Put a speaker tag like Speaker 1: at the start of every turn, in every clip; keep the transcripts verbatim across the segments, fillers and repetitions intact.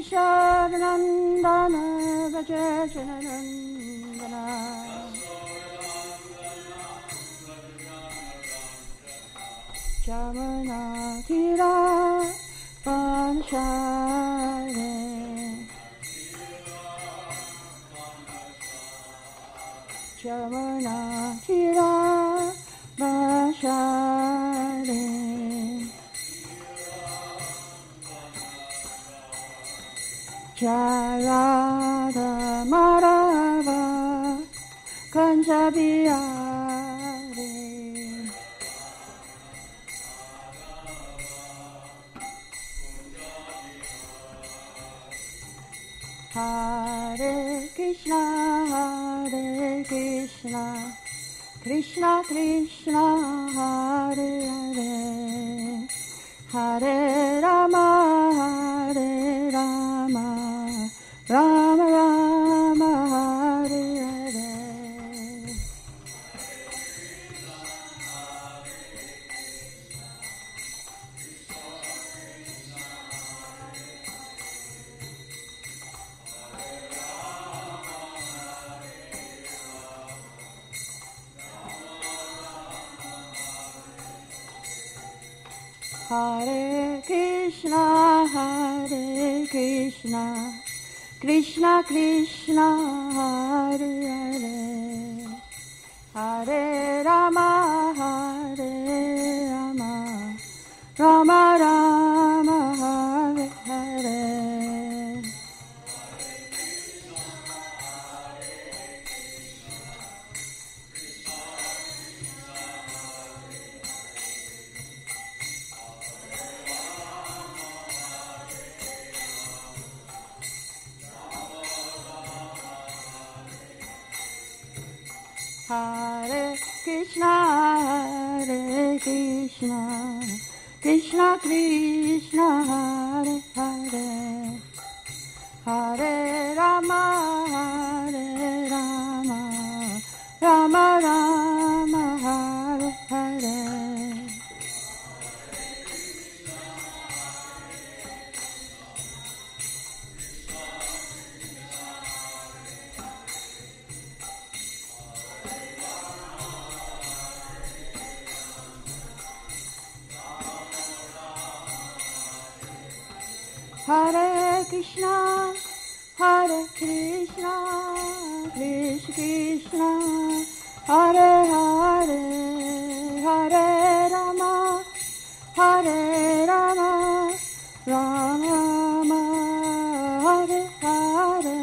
Speaker 1: Keshavanandana Vajajanandana Jamana Tira Vanshare Jamana Tira Vanshare Jarada Marava Kanjabiyare Hare Krishna Hare Krishna Krishna Krishna Hare Hare Hare Rama Hare Rama Rama Rama Hare Hare Hare Krishna Hare Krishna Krishna Krishna Hare Hare Hare Rama Hare Rama Rama Rama Hare Hare Hare Krishna Hare Krishna Krishna Krishna Hare Hare Hare Rama Hare Rama Rama Rama Hare Hare Hare Krishna, Hare Krishna, Krishna Krishna, Hare Hare, Hare Rama, Hare Rama, Rama Rama, Hare Hare.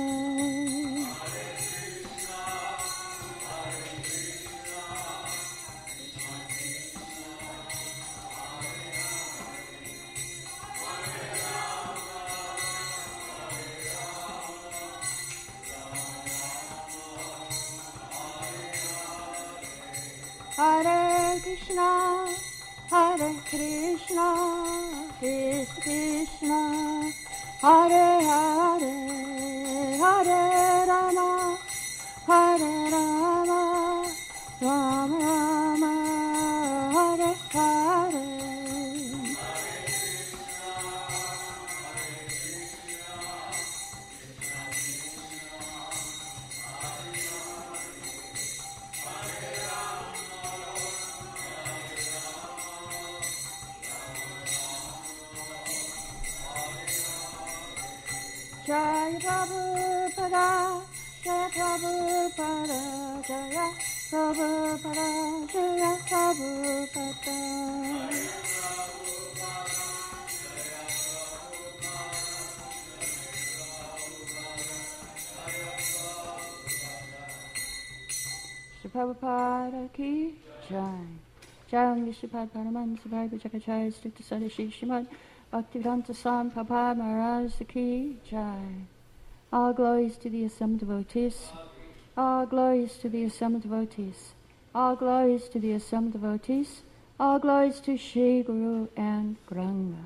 Speaker 1: Hare Krishna, Hare Krishna, Krishna Krishna, Hare Hare, Hare Rama, Hare Rama, Rama Rama, Hare Hare. Jaya Prabhupada, Jaya Prabhupada, Jaya Prabhupada, Jaya Prabhupada. Shri Prabhupada ki Jai. Jai Shri Prabhupada Sabhai Bhajakachaya Stikta Sadashi Shrimad Bhaktivedanta Swami Prabhupada Maharaj ki Jai. All glories to the assembled devotees. All glories to the assembled devotees. All glories to the assembled devotees. All glories to Shri Guru and Gauranga.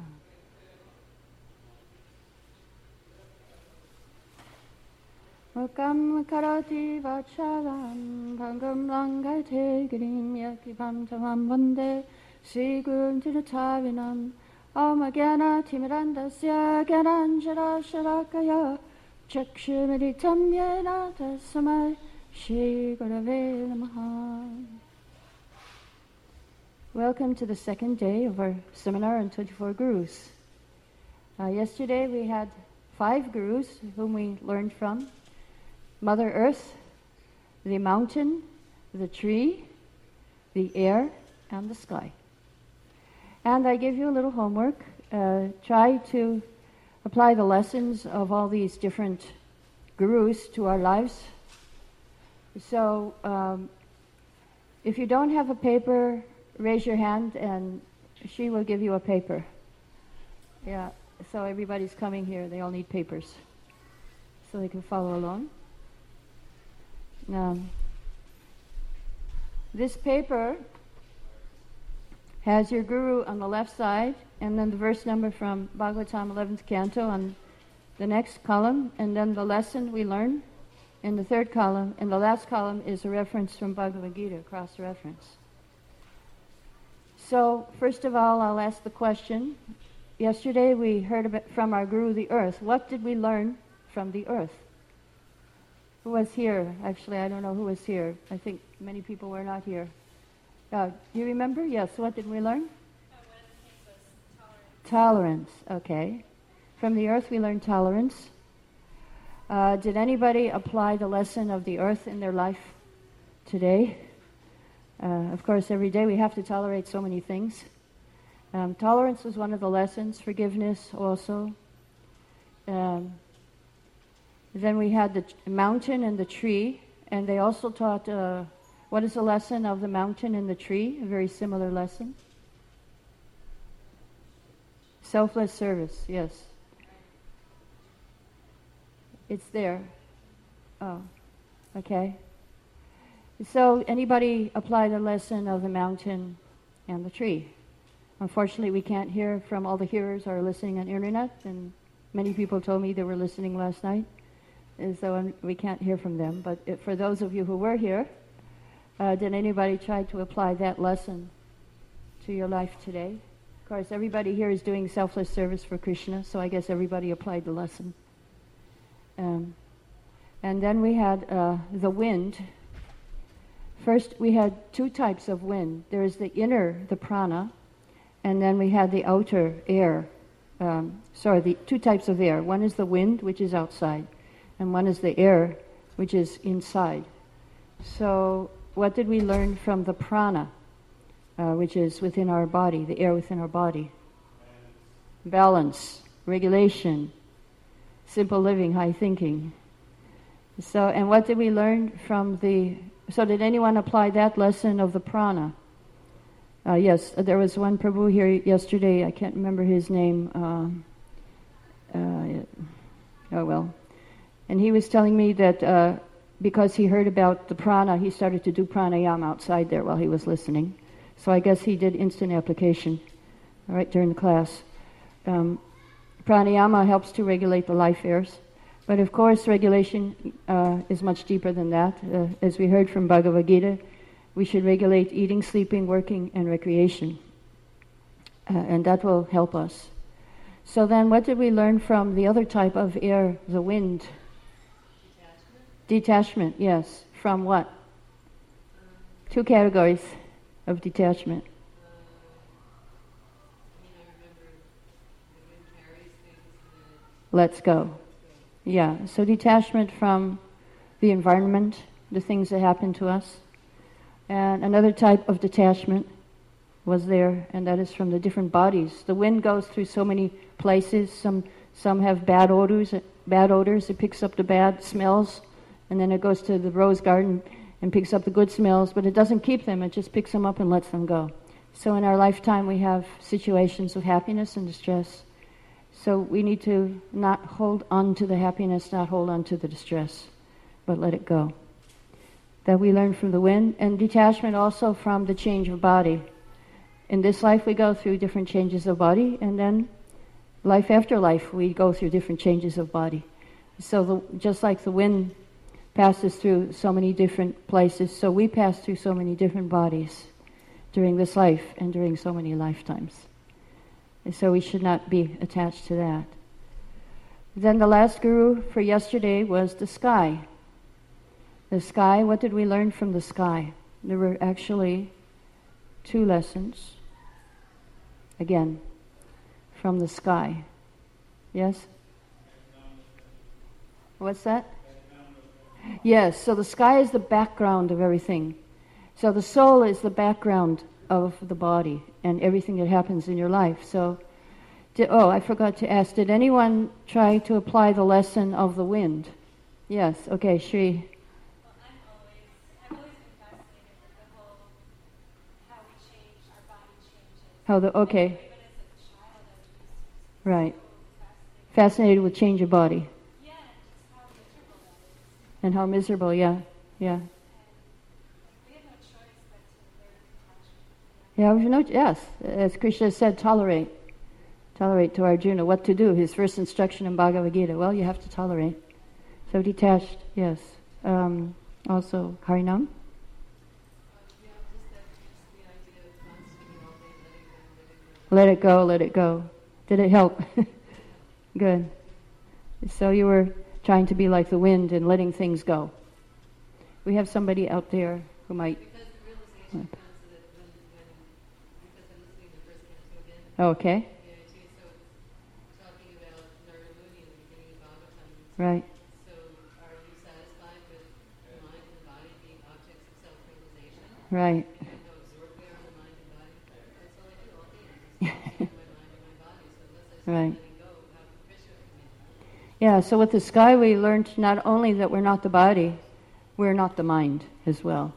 Speaker 1: Mukam karoti vachalam bhangam langate girim yakibam tamam vande Shri Guru Tinatavinam Amagana Timirandasya Gyananjara Sharakaya Chakshumiritam Yena Tasamai Shri Gurave Namaha. Welcome to the second day of our seminar on twenty-four Gurus. Uh, yesterday we had five Gurus whom we learned from: Mother Earth, the mountain, the tree, the air, and the sky. And I give you a little homework. Uh, try to apply the lessons of all these different gurus to our lives. So, um, if you don't have a paper, raise your hand and she will give you a paper. Yeah, so everybody's coming here. They all need papers so they can follow along. Um, this paper has your guru on the left side, and then the verse number from Bhagavatam eleventh Canto on the next column, and then the lesson we learn in the third column, and the last column is a reference from Bhagavad Gita, cross-reference. So, first of all, I'll ask the question. Yesterday we heard about, from our guru, the earth. What did we learn from the earth? Who was here? Actually, I don't know who was here. I think many people were not here. Uh, do you remember? Yes. What did we learn? Tolerance. Tolerance. Okay. From the earth we learned tolerance. Uh, did anybody apply the lesson of the earth in their life today? Uh, of course, every day we have to tolerate so many things. Um, tolerance was one of the lessons. Forgiveness also. Um, then we had the t- mountain and the tree, and they also taught... Uh, What is the lesson of the mountain and the tree? A very similar lesson. Selfless service, yes. It's there. Oh, okay. So anybody apply the lesson of the mountain and the tree? Unfortunately, we can't hear from all the hearers who are listening on internet, and many people told me they were listening last night, and so we can't hear from them. But if, for those of you who were here, Uh, did anybody try to apply that lesson to your life today? Of course, everybody here is doing selfless service for Krishna, so I guess everybody applied the lesson. Um, and then we had uh, the wind. First, we had two types of wind. There is the inner, the prana, and then we had the outer air. Um, sorry, the two types of air. One is the wind, which is outside, and one is the air, which is inside. So, what did we learn from the prana, uh, which is within our body, the air within our body? Balance, regulation, simple living, high thinking. So, and what did we learn from the... So did anyone apply that lesson of the prana? Uh, yes, there was one Prabhu here yesterday, I can't remember his name. Uh, uh, oh well. And he was telling me that... Uh, because he heard about the prana, he started to do pranayama outside there while he was listening. So I guess he did instant application, all right, during the class. Um, pranayama helps to regulate the life airs. But of course, regulation uh, is much deeper than that. Uh, as we heard from Bhagavad Gita, we should regulate eating, sleeping, working, and recreation. Uh, and that will help us. So then what did we learn from the other type of air, the wind? Detachment, yes. From what? Um, Two categories of detachment.
Speaker 2: Uh, I mean, I remember the wind carries things and then...
Speaker 1: Let's go. Yeah, so detachment from the environment, the things that happen to us. And another type of detachment was there, and that is from the different bodies. The wind goes through so many places. Some some have bad odors, bad odors. It picks up the bad smells. And then it goes to the rose garden and picks up the good smells, but it doesn't keep them, it just picks them up and lets them go. So in our lifetime we have situations of happiness and distress. So we need to not hold on to the happiness, not hold on to the distress, but let it go. That we learn from the wind, and detachment also from the change of body. In this life we go through different changes of body, and then life after life we go through different changes of body. So the, just like the wind passes through so many different places, so we pass through so many different bodies during this life and during so many lifetimes. So we should not be attached to that. Then the last guru for yesterday was the sky. The sky, what did we learn from the sky? There were actually two lessons. Again, from the sky. Yes? What's that? Yes, so the sky is the background of everything. So the soul is the background of the body and everything that happens in your life. So, did, oh, I forgot to ask, did anyone try to apply the lesson of the wind? Yes, okay, Shri.
Speaker 3: Well, I'm always, I've always been fascinated with the whole, how we change, our body changes.
Speaker 1: How the, okay.
Speaker 3: Even as a child, I was just
Speaker 1: Right.
Speaker 3: so fascinated.
Speaker 1: Fascinated with change of body.
Speaker 3: Yeah, and just how miserable that is.
Speaker 1: And how miserable, yeah, yeah.
Speaker 3: And we have no choice but to learn compassion.
Speaker 1: Yeah, we know, yes, as Krishna said, tolerate. Tolerate to Arjuna. What to do? His first instruction in Bhagavad Gita. Well, you have to tolerate. So detached, yes. Um, also, Harinam?
Speaker 2: Uh, yeah, just that, just the idea of constantly all day letting go,
Speaker 1: Let
Speaker 2: letting go.
Speaker 1: it go, let it go. Did it help? Good. So you were trying to be like the wind and letting things go. We have somebody out there who might...
Speaker 2: Because the realization comes so that when, when, because I'm listening to the first canto again,
Speaker 1: Okay,
Speaker 2: yeah, too, so it's talking about Narada Muni in the beginning of Bhagavatam.
Speaker 1: right.
Speaker 2: So are you satisfied with the mind and the body being objects of self-realization?
Speaker 1: Right.
Speaker 2: And how absorbed we are in the mind and body? That's all I do all day, is just my mind and my body. So unless I start
Speaker 1: Right.
Speaker 2: letting go, how can Krishna come in?
Speaker 1: Yeah, so with the sky we learned not only that we're not the body, we're not the mind as well.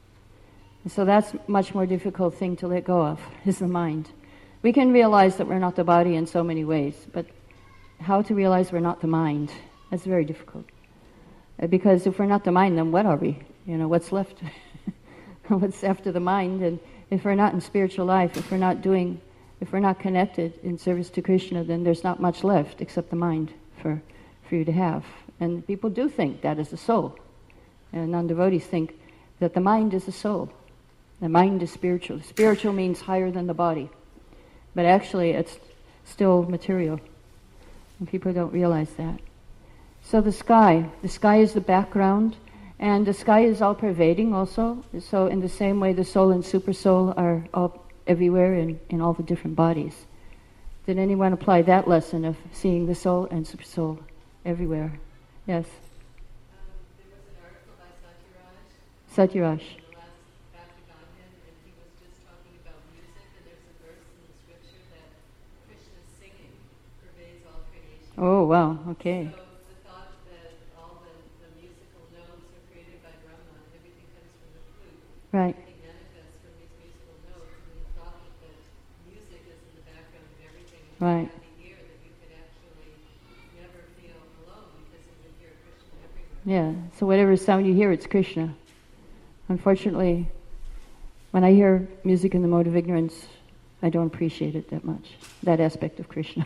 Speaker 1: And so that's a much more difficult thing to let go of, is the mind. We can realize that we're not the body in so many ways, but how to realize we're not the mind, that's very difficult. Uh, Because if we're not the mind, then what are we? You know, what's left? What's after the mind? And if we're not in spiritual life, if we're not doing, if we're not connected in service to Krishna, then there's not much left except the mind for, for you to have. And people do think that is the soul. And non-devotees think that the mind is the soul. The mind is spiritual. Spiritual means higher than the body. But actually, it's still material. And people don't realize that. So the sky. The sky is the background. And the sky is all-pervading also. So in the same way, the soul and super-soul are all everywhere in, in all the different bodies. Did anyone apply that lesson of seeing the soul and super-soul everywhere? Yes.
Speaker 2: Um, there was an article by Satyaraj
Speaker 1: Satyaraj.
Speaker 2: in the last Bhakti Gandhi, and he was just talking about music, and there's a verse in the scripture that Krishna's singing pervades all creation.
Speaker 1: Oh, wow. Okay.
Speaker 2: So the thought that all the, the musical notes are created by Brahma, and everything comes from the flute,
Speaker 1: Right.
Speaker 2: everything manifests from these musical notes, and the thought that music is in the background of everything, and
Speaker 1: Right.
Speaker 2: if you had the ear, that you could actually never feel alone because you would hear Krishna everywhere.
Speaker 1: Yeah. So whatever sound you hear, it's Krishna. Unfortunately, when I hear music in the mode of ignorance, I don't appreciate it that much, that aspect of Krishna.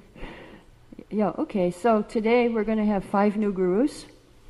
Speaker 1: Yeah, okay, so today we're going to have five new gurus.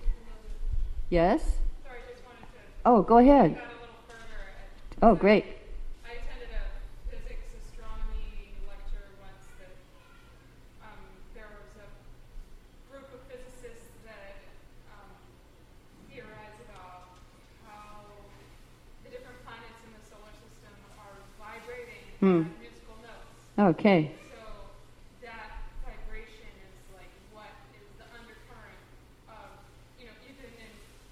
Speaker 1: Yes?
Speaker 4: Sorry, just wanted to
Speaker 1: Oh, go ahead.
Speaker 4: got a little further.
Speaker 1: Oh, great.
Speaker 4: I attended a physics astronomy lecture once that um, there was a group of physicists that um, theorize about how the different planets in the solar system are vibrating
Speaker 1: Hmm.
Speaker 4: at musical notes.
Speaker 1: Okay.
Speaker 4: So that vibration is like what is the undercurrent of, you know, even in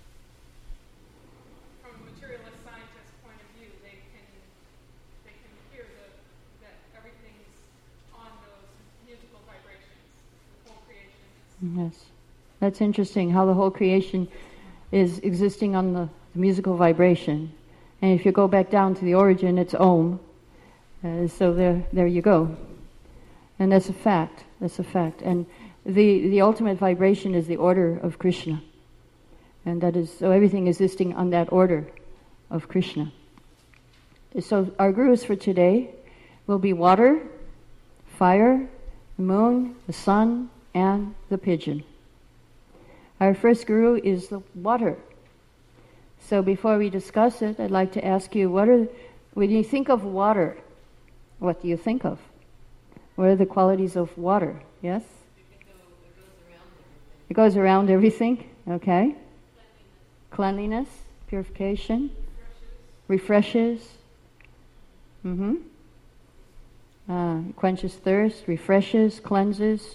Speaker 4: from a materialist scientist point of view, they can they can hear the, that everything's on those musical vibrations, the whole creation is.
Speaker 1: Yes. That's interesting, how the whole creation is existing on the, the musical vibration. And if you go back down to the origin, it's Om. Uh, so there, there you go. And that's a fact. That's a fact. And the, the ultimate vibration is the order of Krishna. And that is, so everything existing on that order of Krishna. So our gurus for today will be water, fire, the moon, the sun, and the pigeon. Our first guru is the water. So before we discuss it, I'd like to ask you, what are, when you think of water, what do you think of? What are the qualities of water? Yes?
Speaker 2: It can go, it goes around everything.
Speaker 1: It goes around everything. Okay. Cleanliness, purification, refreshes. Mm-hmm. Uh, quenches thirst, refreshes, cleanses.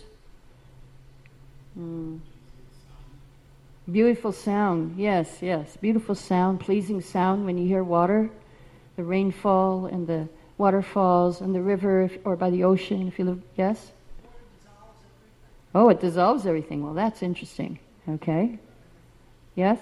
Speaker 1: Mm. Beautiful sound. Yes, yes. Beautiful sound, pleasing sound when you hear water, the rainfall and the waterfalls and the river if, or by the ocean if you live. Yes? Oh, it dissolves everything. Well, that's interesting. Okay. Yes?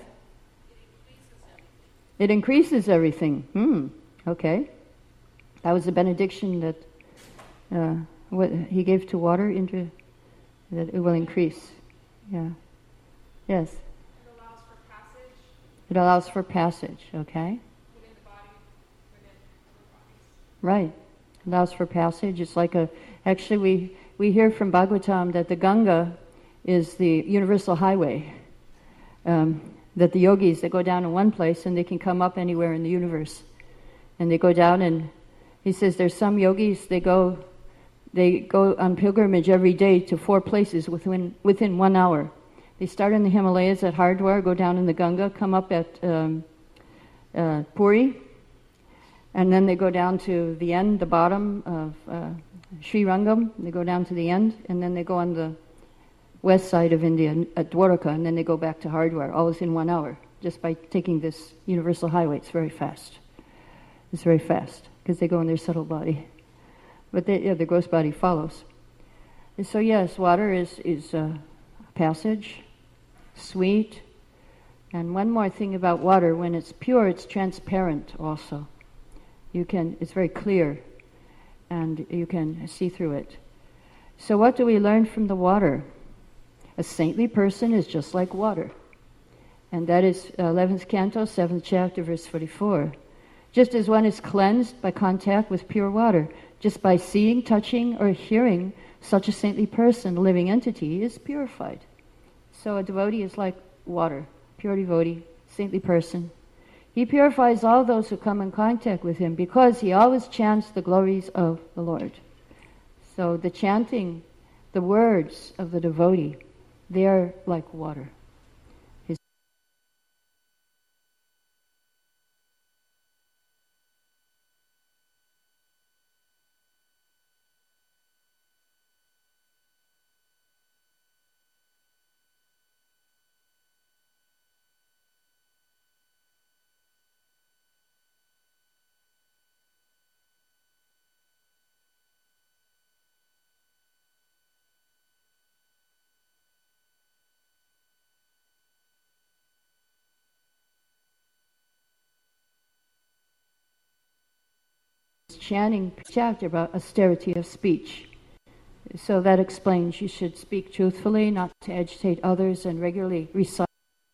Speaker 1: It increases everything. Hmm. Okay. That was the benediction that uh, what he gave to water, into that it will increase. Yeah. Yes.
Speaker 4: It allows for passage
Speaker 1: It allows for passage. Okay.
Speaker 4: within the body, within other bodies.
Speaker 1: Right. Allows for passage. It's like a. Actually, we we hear from Bhagavatam that the Ganga is the universal highway. Um, that the yogis, they go down in one place and they can come up anywhere in the universe. And they go down, and he says there's some yogis, they go they go on pilgrimage every day to four places within within one hour. They start in the Himalayas at Hardwar, go down in the Ganga, come up at um, uh, Puri, and then they go down to the end, the bottom of uh, Sri Rangam. They go down to the end, and then they go on the west side of India at Dwarka, and then they go back to Hardwar, all within one hour, just by taking this universal highway. It's very fast. It's very fast, because they go in their subtle body. But they, yeah, the gross body follows. And so yes, water is, is uh, passage, sweet. And one more thing about water, when it's pure, it's transparent also. You can, it's very clear, and you can see through it. So what do we learn from the water? A saintly person is just like water. And that is eleventh canto, seventh chapter, verse forty-four. Just as one is cleansed by contact with pure water, just by seeing, touching, or hearing, such a saintly person, living entity, is purified. So a devotee is like water, pure devotee, saintly person. He purifies all those who come in contact with him because he always chants the glories of the Lord. So the chanting, the words of the devotee, they are like water. His chanting chapter about austerity of speech. So that explains you should speak truthfully, not to agitate others, and regularly recite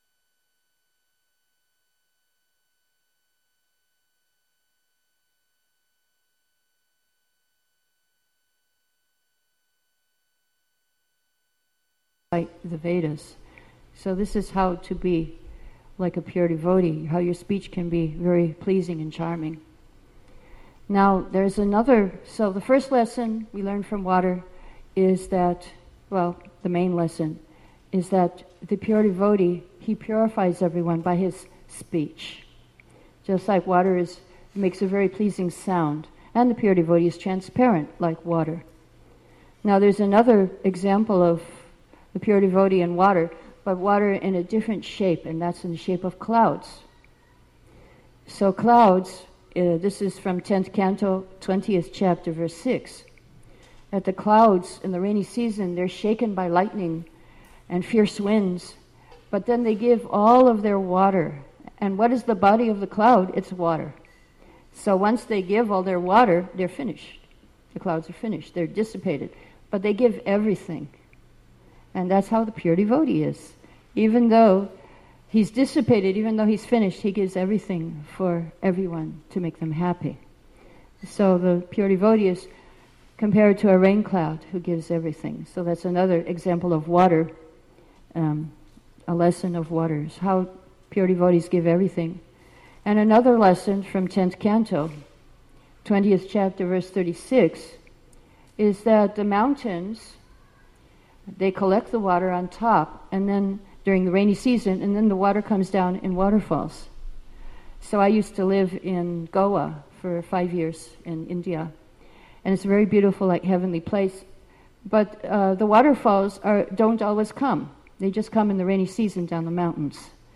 Speaker 1: the Vedas. So this is how to be like a pure devotee, how your speech can be very pleasing and charming. Now, there's another, so the first lesson we learned from water is that, well, the main lesson is that the pure devotee, he purifies everyone by his speech. Just like water is, makes a very pleasing sound, and the pure devotee is transparent like water. Now, there's another example of the pure devotee and water, but water in a different shape, and that's in the shape of clouds. So clouds, Uh, this is from tenth canto, twentieth chapter, verse six. That the clouds in the rainy season, they're shaken by lightning and fierce winds, but then they give all of their water. And what is the body of the cloud? It's water. So once they give all their water, they're finished. The clouds are finished. They're dissipated. But they give everything. And that's how the pure devotee is. Even though he's dissipated, even though he's finished, he gives everything for everyone to make them happy. So the pure devotee is compared to a rain cloud who gives everything. So that's another example of water, um, a lesson of waters, how pure devotees give everything. And another lesson from tenth canto, twentieth chapter, verse thirty-six, is that the mountains, they collect the water on top, and then during the rainy season, and then the water comes down in waterfalls. So I used to live in Goa for five years in India, and it's a very beautiful, like heavenly place. But uh, the waterfalls are, don't always come. They just come in the rainy season down the mountains.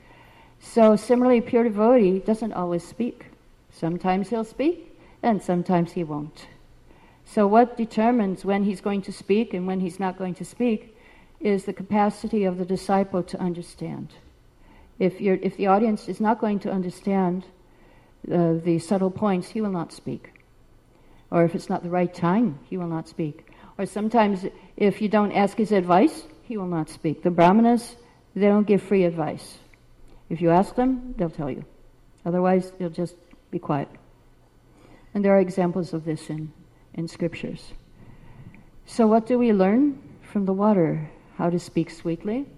Speaker 1: So similarly, pure devotee doesn't always speak. Sometimes he'll speak, and sometimes he won't. So what determines when he's going to speak and when he's not going to speak is the capacity of the disciple to understand. If you're, if the audience is not going to understand uh, the subtle points, he will not speak. Or if it's not the right time, he will not speak. Or sometimes if you don't ask his advice, he will not speak. The brahmanas, they don't give free advice. If you ask them, they'll tell you. Otherwise, they'll just be quiet. And there are examples of this in, in scriptures. So what do we learn from the water? How to speak sweetly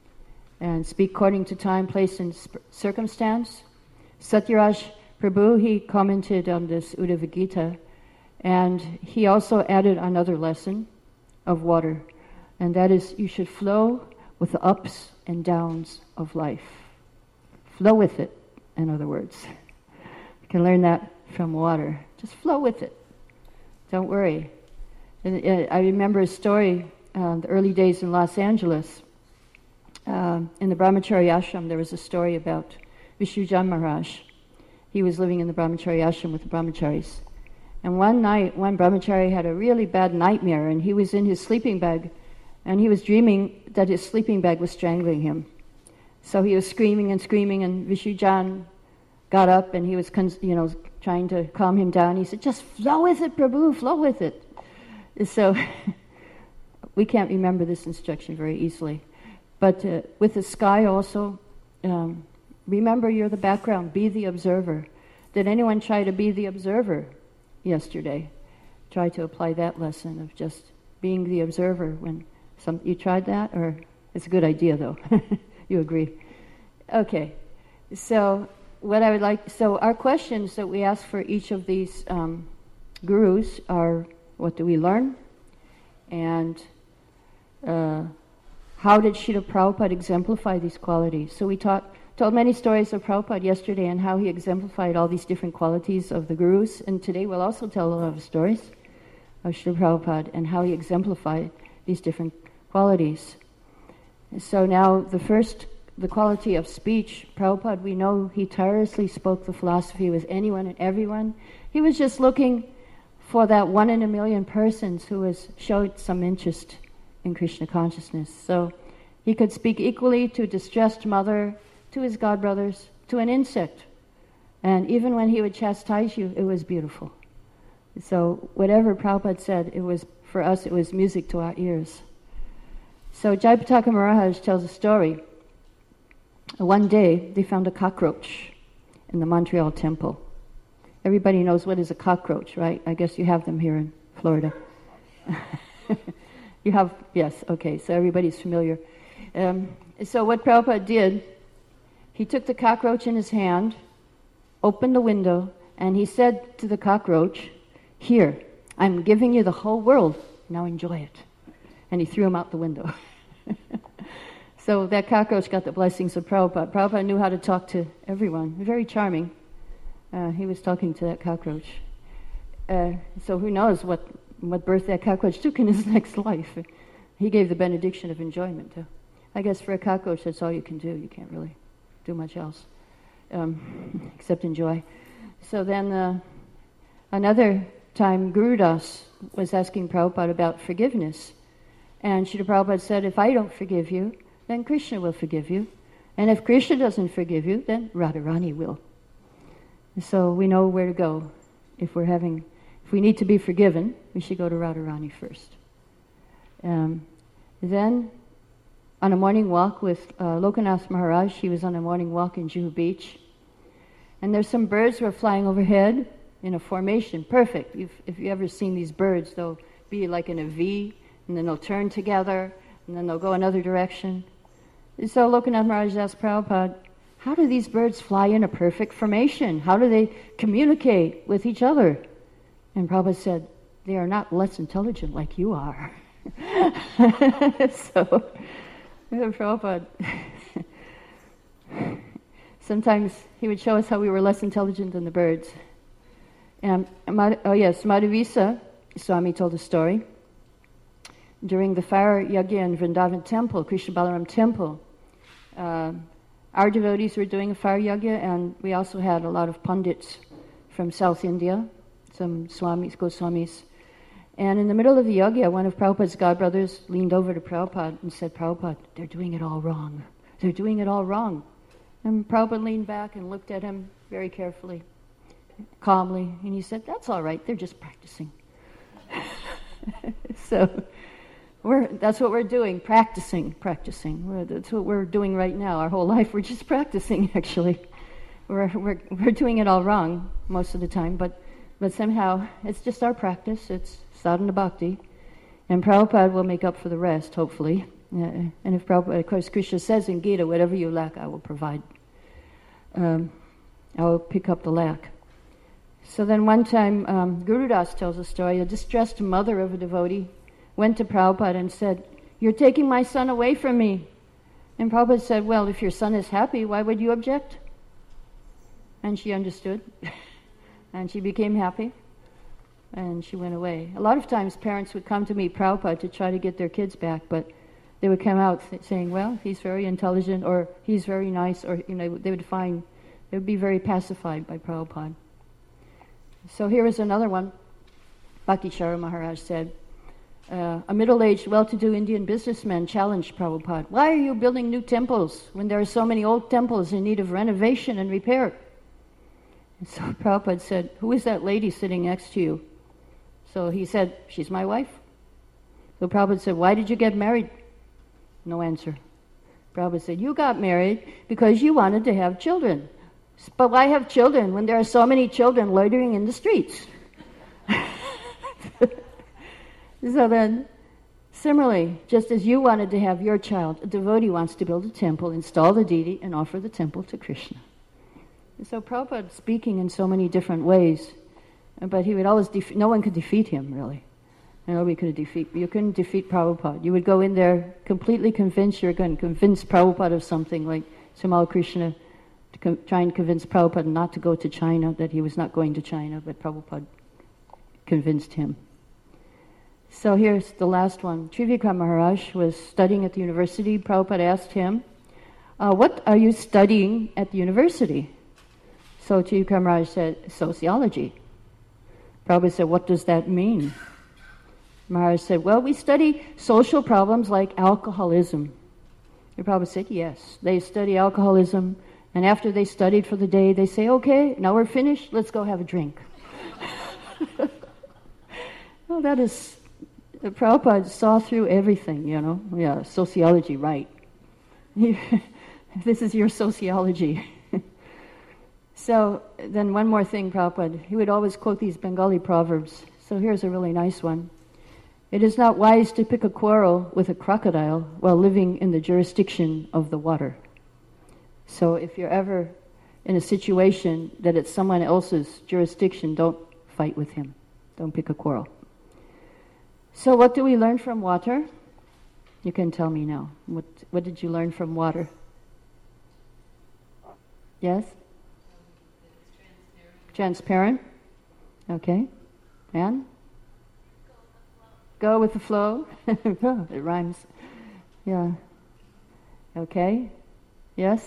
Speaker 1: and speak according to time, place, and sp- circumstance. Satyaraj Prabhu, he commented on this Uddhava Gita, and he also added another lesson of water, and that is you should flow with the ups and downs of life. Flow with it, in other words. You can learn that from water. Just flow with it. Don't worry. And, uh, I remember a story, uh, the early days in Los Angeles. Uh, in the Brahmachari ashram, there was a story about Vishujan Maharaj. He was living in the Brahmachari ashram with the brahmacharis. And one night, one brahmachari had a really bad nightmare, and he was in his sleeping bag, and he was dreaming that his sleeping bag was strangling him. So he was screaming and screaming, and Vishujan got up, and he was, you know, trying to calm him down. He said, "Just flow with it, Prabhu, flow with it." So we can't remember this instruction very easily. But uh, with the sky also, um, remember you're the background, be the observer. Did anyone try to be the observer yesterday? Try to apply that lesson of just being the observer when some, you tried that? Or it's a good idea though. You agree? Okay. So what I would like, so our questions that we ask for each of these um, gurus are, what do we learn? And uh, how did Srila Prabhupada exemplify these qualities? So we taught, told many stories of Prabhupada yesterday and how he exemplified all these different qualities of the gurus. And today we'll also tell a lot of stories of Srila Prabhupada and how he exemplified these different qualities. So now the first, the quality of speech, Prabhupada, we know he tirelessly spoke the philosophy with anyone and everyone. He was just looking for that one in a million persons who has showed some interest in Krishna consciousness. So he could speak equally to a distressed mother, to his godbrothers, to an insect. And even when he would chastise you, it was beautiful. So whatever Prabhupada said, it was, for us, it was music to our ears. So Jayapataka Maharaj tells a story. One day, they found a cockroach in the Montreal temple. Everybody knows what is a cockroach, right? I guess you have them here in Florida. You have, yes, okay, so everybody's familiar. Um, so what Prabhupada did, he took the cockroach in his hand, opened the window, and he said to the cockroach, "Here, I'm giving you the whole world, now enjoy it." And he threw him out the window. So that cockroach got the blessings of Prabhupada. Prabhupada knew how to talk to everyone, very charming. Uh, he was talking to that cockroach. Uh, so who knows what, what birth that cockroach took in his next life. He gave the benediction of enjoyment too. I guess for a cockroach, that's all you can do. You can't really do much else um, except enjoy. So then uh, another time, Guru Das was asking Prabhupada about forgiveness. And Srila Prabhupada said, if I don't forgive you, then Krishna will forgive you. And if Krishna doesn't forgive you, then Radharani will. So we know where to go. If we're having, if we need to be forgiven, we should go to Radharani first. Um, then, on a morning walk with uh, Lokanath Maharaj, he was on a morning walk in Juhu Beach, and there's some birds were flying overhead in a formation, perfect. If, if you've ever seen these birds, they'll be like in a V, and then they'll turn together, and then they'll go another direction. So Lokanath Maharaj asked Prabhupada, how do these birds fly in a perfect formation? How do they communicate with each other? And Prabhupada said, they are not less intelligent like you are. So, Prabhupada, sometimes he would show us how we were less intelligent than the birds. And, oh yes, Madhavisa Swami told a story. During the fire yagya in Vrindavan temple, Krishna Balaram temple, uh, our devotees were doing a fire yagya, and we also had a lot of pundits from South India, some Swamis, Goswamis. And in the middle of the yagya, one of Prabhupada's godbrothers leaned over to Prabhupada and said, Prabhupada, they're doing it all wrong. They're doing it all wrong. And Prabhupada leaned back and looked at him very carefully, calmly, and he said, that's all right, they're just practicing. So, we're, that's what we're doing, practicing, practicing. We're, that's what we're doing right now. Our whole life, we're just practicing, actually. We're, we're, we're doing it all wrong most of the time, but, but somehow it's just our practice. It's sadhana bhakti. And Prabhupada will make up for the rest, hopefully. Uh, and if Prabhupada, of course, Krishna says in Gita, whatever you lack, I will provide. Um, I will pick up the lack. So then one time, um, Guru Das tells a story. A distressed mother of a devotee went to Prabhupada and said, you're taking my son away from me. And Prabhupada said, well, if your son is happy, why would you object? And she understood. And she became happy. And she went away. A lot of times parents would come to meet Prabhupada to try to get their kids back, but they would come out th- saying, well, he's very intelligent, or he's very nice, or, you know, they would find, they would be very pacified by Prabhupada. So here is another one. Bhakti Chara Maharaj said, uh, a middle-aged, well-to-do Indian businessman challenged Prabhupada, why are you building new temples when there are so many old temples in need of renovation and repair? And so Prabhupada said, who is that lady sitting next to you? So he said, she's my wife. So Prabhupada said, why did you get married? No answer. Prabhupada said, you got married because you wanted to have children. But why have children when there are so many children loitering in the streets? So then, similarly, just as you wanted to have your child, a devotee wants to build a temple, install the deity, and offer the temple to Krishna. And so Prabhupada speaking in so many different ways, but he would always, def- no one could defeat him, really. Nobody could defeat, you couldn't defeat Prabhupada. You would go in there completely convinced you're going to convince Prabhupada of something, like Samal Krishna to co- try and convince Prabhupada not to go to China, that he was not going to China, but Prabhupada convinced him. So here's the last one. Trivikram Maharaj was studying at the university. Prabhupada asked him, uh, what are you studying at the university? So Trivikram Maharaj said, sociology. Prabhupada said, what does that mean? Maharaj said, well, we study social problems like alcoholism. The Prabhupada said, yes, they study alcoholism, and after they studied for the day, they say, okay, now we're finished, let's go have a drink. Well, that is, the Prabhupada saw through everything, you know. Yeah, sociology, right. This is your sociology. So then one more thing, Prabhupada, he would always quote these Bengali proverbs. So here's a really nice one. It is not wise to pick a quarrel with a crocodile while living in the jurisdiction of the water. So if you're ever in a situation that it's someone else's jurisdiction, don't fight with him. Don't pick a quarrel. So what do we learn from water? You can tell me now. What, what did you learn from water? Yes? Transparent. Okay. And? Go with the flow. It rhymes. Yeah. Okay. Yes?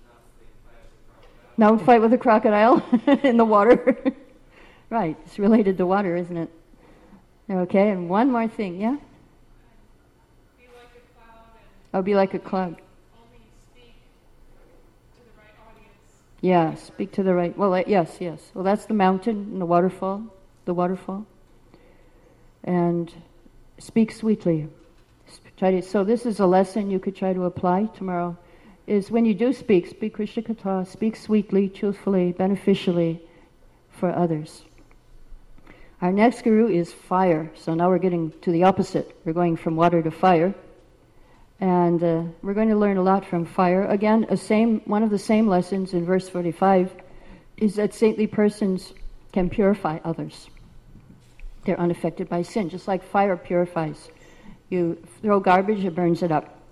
Speaker 1: Don't fight with a crocodile in the water. Right. It's related to water, isn't it? Okay. And one more thing. Yeah?
Speaker 4: Be like a cloud and
Speaker 1: Oh, be like a cloud.
Speaker 4: only speak to the right audience.
Speaker 1: Yeah, speak to the right. Well, uh, yes, yes. Well, that's the mountain and the waterfall. The waterfall. And speak sweetly. Try to, so this is a lesson you could try to apply tomorrow, is when you do speak, speak Krishna Katha, speak sweetly, truthfully, beneficially for others. Our next guru is fire. So now we're getting to the opposite. We're going from water to fire. And uh, we're going to learn a lot from fire. Again, a same one of the same lessons in verse forty-five is that saintly persons can purify others. They're unaffected by sin, just like fire purifies. You throw garbage, it burns it up.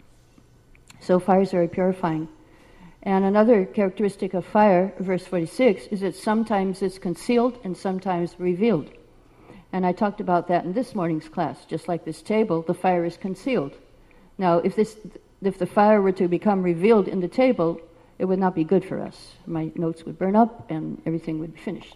Speaker 1: So fire is very purifying. And another characteristic of fire, verse forty-six, is that sometimes it's concealed and sometimes revealed. And I talked about that in this morning's class. Just like this table, the fire is concealed. Now, if this, if the fire were to become revealed in the table, it would not be good for us. My notes would burn up and everything would be finished.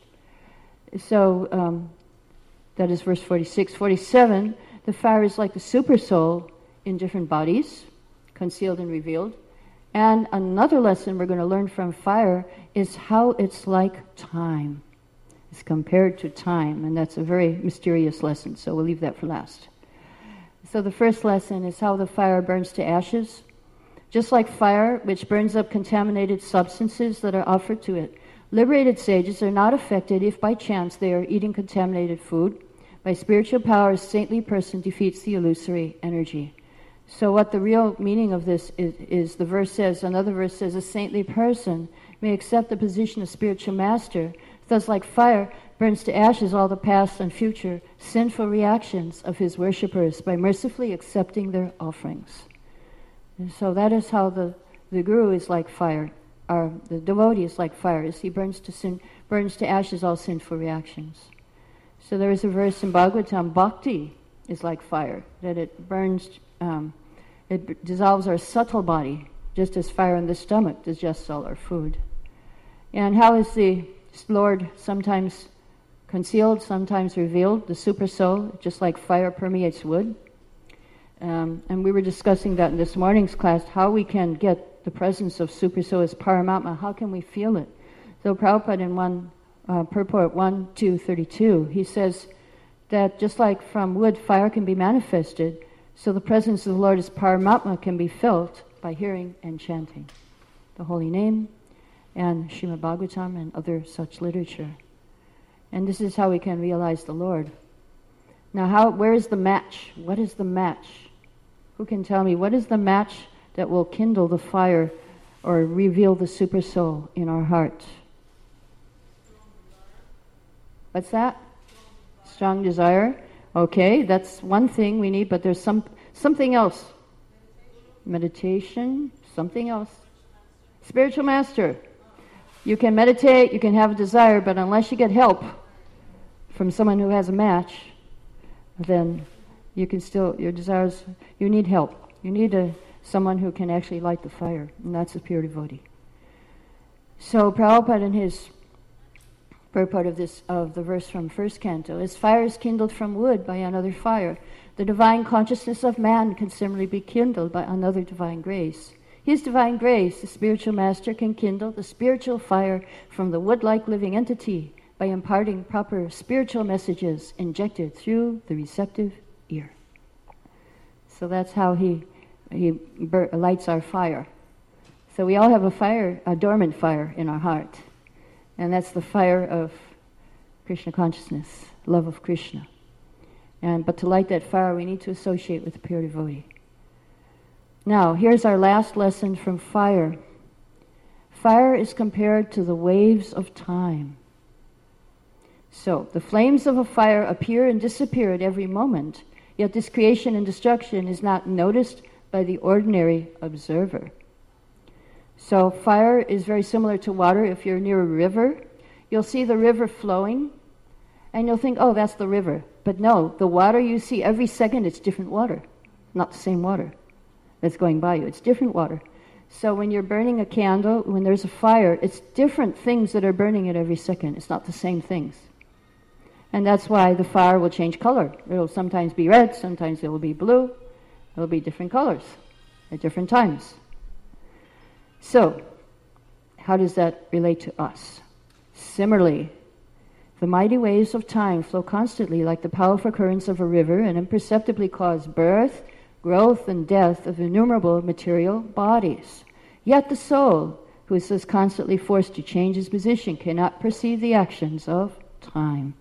Speaker 1: So um, that is verse forty-six. forty-seven, the fire is like the super soul in different bodies, concealed and revealed. And another lesson we're going to learn from fire is how it's like time. It's compared to time, and that's a very mysterious lesson, so we'll leave that for last. So the first lesson is how the fire burns to ashes. Just like fire, which burns up contaminated substances that are offered to it, liberated sages are not affected if by chance they are eating contaminated food. By spiritual power, a saintly person defeats the illusory energy. So what the real meaning of this is, is the verse says, another verse says, a saintly person may accept the position of spiritual master, thus like fire burns to ashes all the past and future sinful reactions of his worshippers by mercifully accepting their offerings. And so that is how the, the guru is like fire, or the devotee is like fire, as he burns to sin, burns to ashes all sinful reactions. So there is a verse in Bhagavatam, bhakti is like fire, that it burns, um, it b- dissolves our subtle body, just as fire in the stomach digests all our food. And how is the Lord sometimes concealed, sometimes revealed? The super soul, just like fire permeates wood. Um, and we were discussing that in this morning's class, how we can get the presence of super soul as Paramatma, how can we feel it? So Prabhupada in one uh, purport one two thirty-two, he says that just like from wood fire can be manifested, so the presence of the Lord as Paramatma can be felt by hearing and chanting the holy name and Srimad Bhagavatam and other such literature. And this is how we can realize the Lord. Now, how? Where is the match? What is the match? Who can tell me what is the match that will kindle the fire or reveal the super soul in our heart? What's that? Strong desire. Okay, that's one thing we need, but there's some something else. Meditation, something else. Spiritual master. You can meditate, you can have a desire, but unless you get help from someone who has a match, then you can still, your desires, you need help. You need a, someone who can actually light the fire, and that's a pure devotee. So Prabhupada in his purport of this, of the verse from first canto, as fire is kindled from wood by another fire, the divine consciousness of man can similarly be kindled by another divine grace. His divine grace, the spiritual master, can kindle the spiritual fire from the wood-like living entity by imparting proper spiritual messages injected through the receptive ear. So that's how he he bur- lights our fire. So we all have a fire, a dormant fire in our heart. And that's the fire of Krishna consciousness, love of Krishna. And but to light that fire, we need to associate with the pure devotee. Now, here's our last lesson from fire. Fire is compared to the waves of time. So, the flames of a fire appear and disappear at every moment, yet this creation and destruction is not noticed by the ordinary observer. So, fire is very similar to water. If you're near a river, you'll see the river flowing, and you'll think, oh, that's the river. But no, the water you see every second, it's different water, not the same water that's going by you. It's different water. So when you're burning a candle, when there's a fire, it's different things that are burning it every second. It's not the same things. And that's why the fire will change color. It'll sometimes be red, sometimes it will be blue. It'll be different colors at different times. So, how does that relate to us? Similarly, the mighty waves of time flow constantly like the powerful currents of a river and imperceptibly cause birth, growth, and death of innumerable material bodies. Yet the soul, who is thus constantly forced to change his position, cannot perceive the actions of time.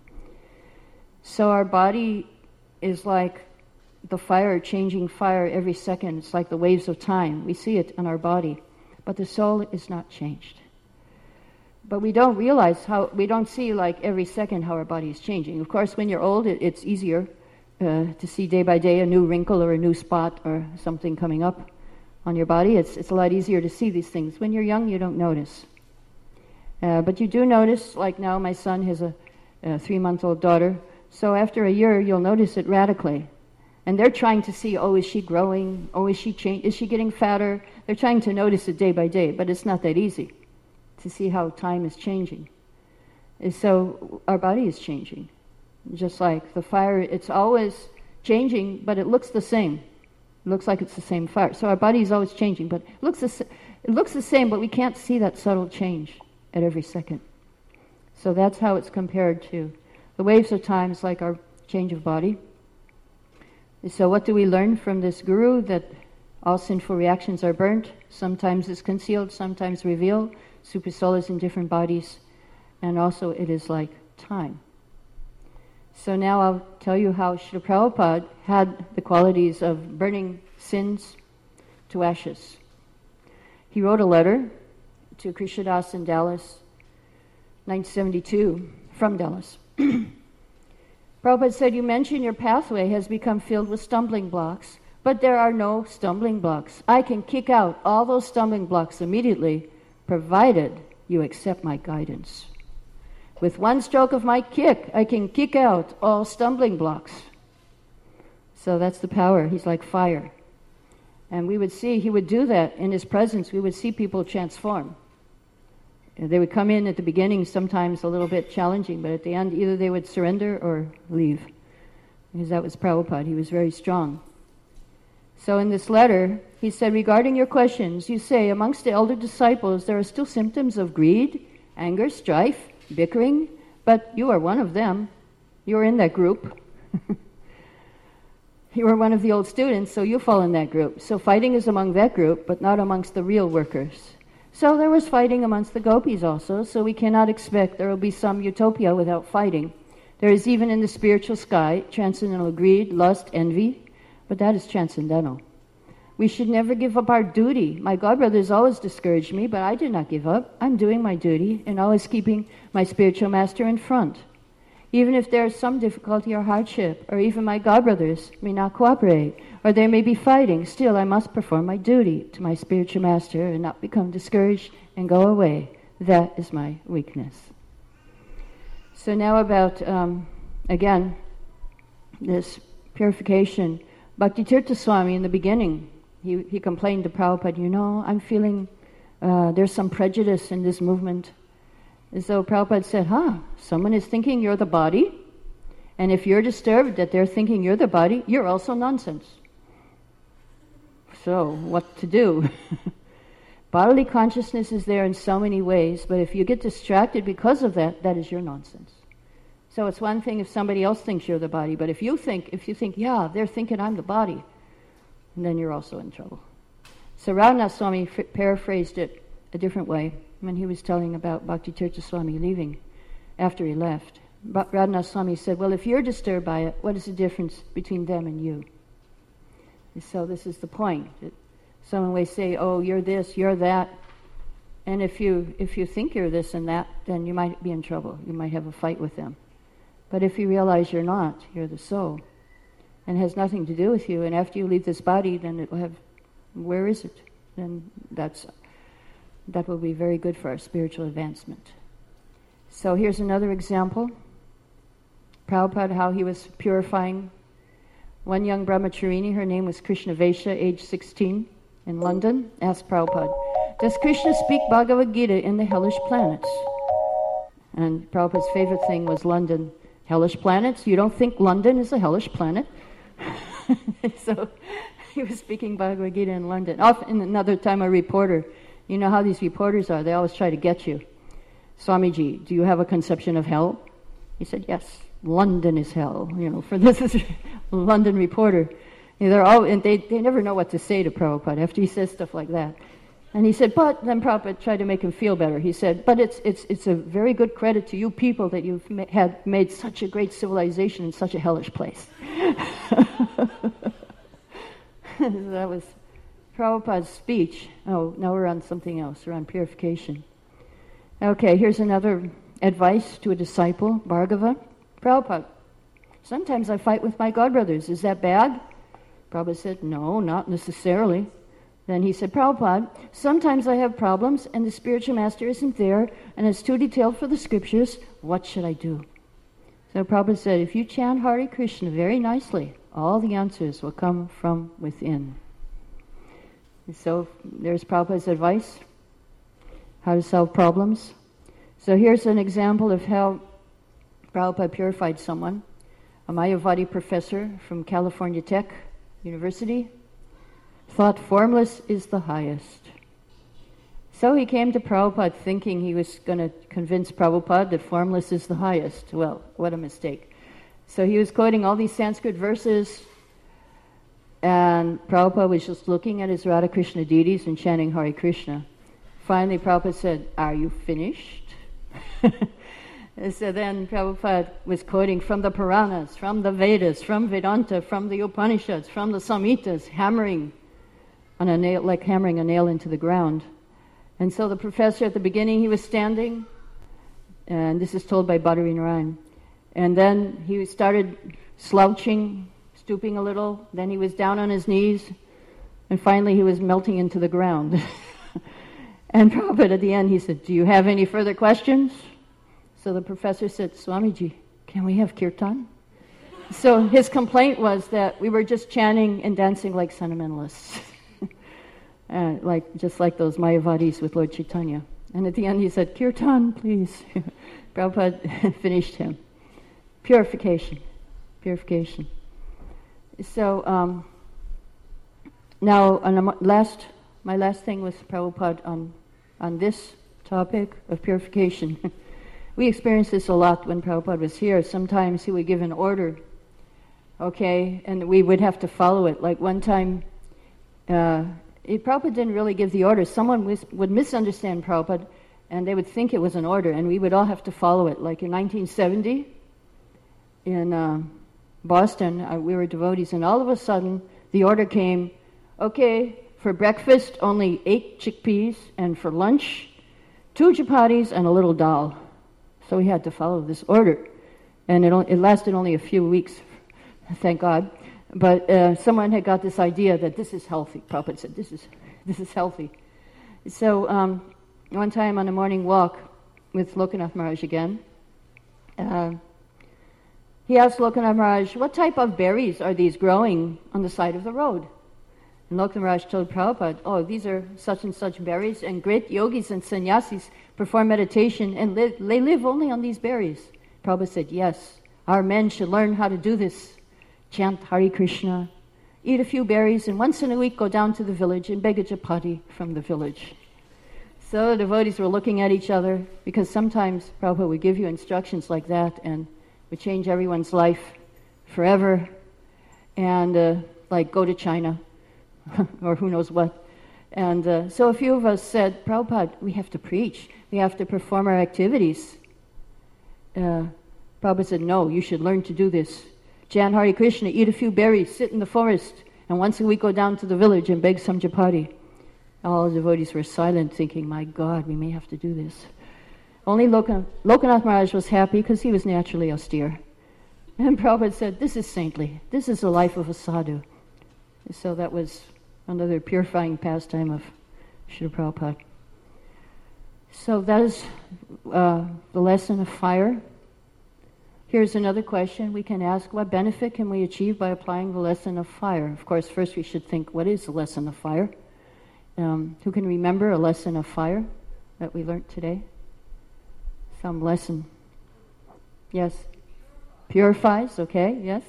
Speaker 1: So our body is like the fire, changing fire every second. It's like the waves of time. We see it in our body. But the soul is not changed. but we don't realize how, we don't see like every second how our body is changing. Of course, when you're old, it, it's easier uh, to see day by day a new wrinkle or a new spot or something coming up on your body. It's, it's a lot easier to see these things. When you're young, you don't notice. Uh, but you do notice, like now my son has a, a three-month-old daughter, so after a year, you'll notice it radically. And they're trying to see, oh, is she growing? Oh, is she change? Is she getting fatter? They're trying to notice it day by day, but it's not that easy to see how time is changing. And so our body is changing. Just like the fire, it's always changing, but it looks the same. It looks like it's the same fire. So our body is always changing, but it looks the, it looks the same, but we can't see that subtle change at every second. So that's how it's compared to the waves of time is like our change of body. So what do we learn from this guru? That all sinful reactions are burnt. Sometimes it's concealed, sometimes revealed. Super soul is in different bodies. And also it is like time. So now I'll tell you how Srila Prabhupada had the qualities of burning sins to ashes. He wrote a letter to Krishnadas in Dallas, nineteen seventy-two, from Dallas. Prabhupada said, you mentioned your pathway has become filled with stumbling blocks, but there are no stumbling blocks. I can kick out all those stumbling blocks immediately, provided you accept my guidance. With one stroke of my kick, I can kick out all stumbling blocks. So that's the power. He's like fire. And we would see, he would do that in his presence. We would see people transform. They would come in at the beginning, sometimes a little bit challenging, but at the end, either they would surrender or leave. Because that was Prabhupada. He was very strong. So in this letter, he said, regarding your questions, you say, amongst the elder disciples, there are still symptoms of greed, anger, strife, bickering, but you are one of them. You're in that group. You are one of the old students, so you fall in that group. So fighting is among that group, but not amongst the real workers. So there was fighting amongst the gopis also, so we cannot expect there will be some utopia without fighting. There is even in the spiritual sky transcendental greed, lust, envy, but that is transcendental. We should never give up our duty. My godbrothers always discouraged me, but I did not give up. I'm doing my duty and always keeping my spiritual master in front. Even if there is some difficulty or hardship, or even my godbrothers may not cooperate, or they may be fighting, still I must perform my duty to my spiritual master and not become discouraged and go away. That is my weakness. So now about, um, again, this purification. Bhaktitirtha Swami in the beginning, he, he complained to Prabhupada, you know, I'm feeling uh, there's some prejudice in this movement. And so Prabhupada said, huh, someone is thinking you're the body, and if you're disturbed that they're thinking you're the body, you're also nonsense. So, what to do? Bodily consciousness is there in so many ways, but if you get distracted because of that, that is your nonsense. So it's one thing if somebody else thinks you're the body, but if you think, if you think, yeah, they're thinking I'm the body, then you're also in trouble. So Radhanath Swami f- paraphrased it a different way when he was telling about Bhaktitirtha Swami leaving after he left. But Radhanath Swami said, well, if you're disturbed by it, what is the difference between them and you? And so this is the point. That someone may say, oh, you're this, you're that. And if you if you think you're this and that, then you might be in trouble. You might have a fight with them. But if you realize you're not, you're the soul, and it has nothing to do with you, and after you leave this body, then it will have, where is it? Then that's that will be very good for our spiritual advancement. So here's another example. Prabhupada, how he was purifying one young brahmacharini, her name was Krishna Vesha, age sixteen, in London, asked Prabhupada, does Krishna speak Bhagavad Gita in the hellish planets? And Prabhupada's favorite thing was London. Hellish planets? You don't think London is a hellish planet? So he was speaking Bhagavad Gita in London. Often another time a reporter, you know how these reporters are, they always try to get you. Swamiji, do you have a conception of hell? He said, yes, London is hell. You know, for this is a London reporter. They're all, and they, they never know what to say to Prabhupada after he says stuff like that. And he said, but, then Prabhupada tried to make him feel better. He said, but it's it's it's a very good credit to you people that you've ma- had made such a great civilization in such a hellish place. That was Prabhupada's speech. Oh, now we're on something else. We're on purification. Okay, here's another advice to a disciple, Bhargava. Prabhupada, sometimes I fight with my godbrothers. Is that bad? Prabhupada said, no, not necessarily. Then he said, Prabhupada, sometimes I have problems and the spiritual master isn't there and it's too detailed for the scriptures. What should I do? So Prabhupada said, if you chant Hare Krishna very nicely, all the answers will come from within. And so there's Prabhupada's advice, how to solve problems. So here's an example of how Prabhupada purified someone. A Mayavadi professor from California Tech University thought formless is the highest. So he came to Prabhupada thinking he was going to convince Prabhupada that formless is the highest. Well, what a mistake. So he was quoting all these Sanskrit verses, and Prabhupada was just looking at his Radha Krishna deities and chanting Hare Krishna. Finally, Prabhupada said, are you finished? And so then Prabhupada was quoting from the Puranas, from the Vedas, from Vedanta, from the Upanishads, from the Samhitas, hammering on a nail, like hammering a nail into the ground. And so the professor at the beginning, he was standing, and this is told by Badari Narayan. And then he started slouching, stooping a little. Then he was down on his knees, and finally he was melting into the ground. And Prabhupada at the end, he said, do you have any further questions? So the professor said, Swamiji, can we have kirtan? So his complaint was that we were just chanting and dancing like sentimentalists. uh, like just like those Mayavadis with Lord Chaitanya. And at the end he said, kirtan, please. Prabhupada finished him. Purification. Purification. So um, now on a last, my last thing with Prabhupada on, on this topic of purification. We experienced this a lot when Prabhupada was here. Sometimes he would give an order, okay, and we would have to follow it. Like one time, uh, it, Prabhupada didn't really give the order. Someone was, would misunderstand Prabhupada, and they would think it was an order, and we would all have to follow it. Like in nineteen seventy, in uh, Boston, uh, we were devotees, and all of a sudden, the order came, okay, for breakfast, only eight chickpeas, and for lunch, two chapatis and a little dal. So we had to follow this order. And it, it lasted only a few weeks, thank God. But uh, someone had got this idea that this is healthy. Prabhupada said, this is this is healthy. So um, one time on a morning walk with Lokanath Maharaj again, uh, he asked Lokanath Maharaj, what type of berries are these growing on the side of the road? And Lokanath Maharaj told Prabhupada, oh, these are such and such berries, and great yogis and sannyasis perform meditation, and li- they live only on these berries. Prabhupada said, yes, our men should learn how to do this. Chant Hare Krishna, eat a few berries, and once in a week go down to the village and beg a chapati from the village. So the devotees were looking at each other, because sometimes Prabhupada would give you instructions like that, and would change everyone's life forever, and uh, like go to China, or who knows what. And uh, so a few of us said, Prabhupada, we have to preach. We have to perform our activities. Uh, Prabhupada said, no, you should learn to do this. Chant Hare Krishna, eat a few berries, sit in the forest, and once a week go down to the village and beg some chapati. All the devotees were silent, thinking, my God, we may have to do this. Only Loka, Lokanath Maharaj was happy because he was naturally austere. And Prabhupada said, this is saintly. This is the life of a sadhu. So that was another purifying pastime of Srila Prabhupada. So that is uh, the lesson of fire. Here's another question we can ask. What benefit can we achieve by applying the lesson of fire? Of course, first we should think, what is the lesson of fire? Um, who can remember a lesson of fire that we learned today? Some lesson. Yes? Purifies, okay, yes?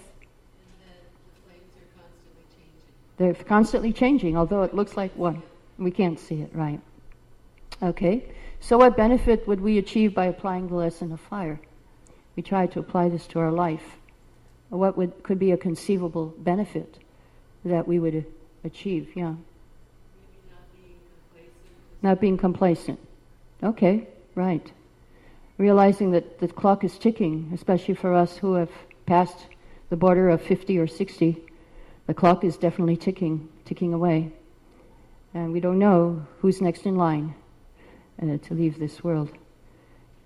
Speaker 1: They're constantly changing, although it looks like one. We can't see it, right? Okay. So what benefit would we achieve by applying the lesson of fire? We try to apply this to our life. What would could be a conceivable benefit that we would achieve? Yeah.
Speaker 2: Maybe not being complacent.
Speaker 1: Not being complacent. Okay, right. Realizing that the clock is ticking, especially for us who have passed the border of fifty or sixty. The clock is definitely ticking, ticking away. And we don't know who's next in line uh, to leave this world.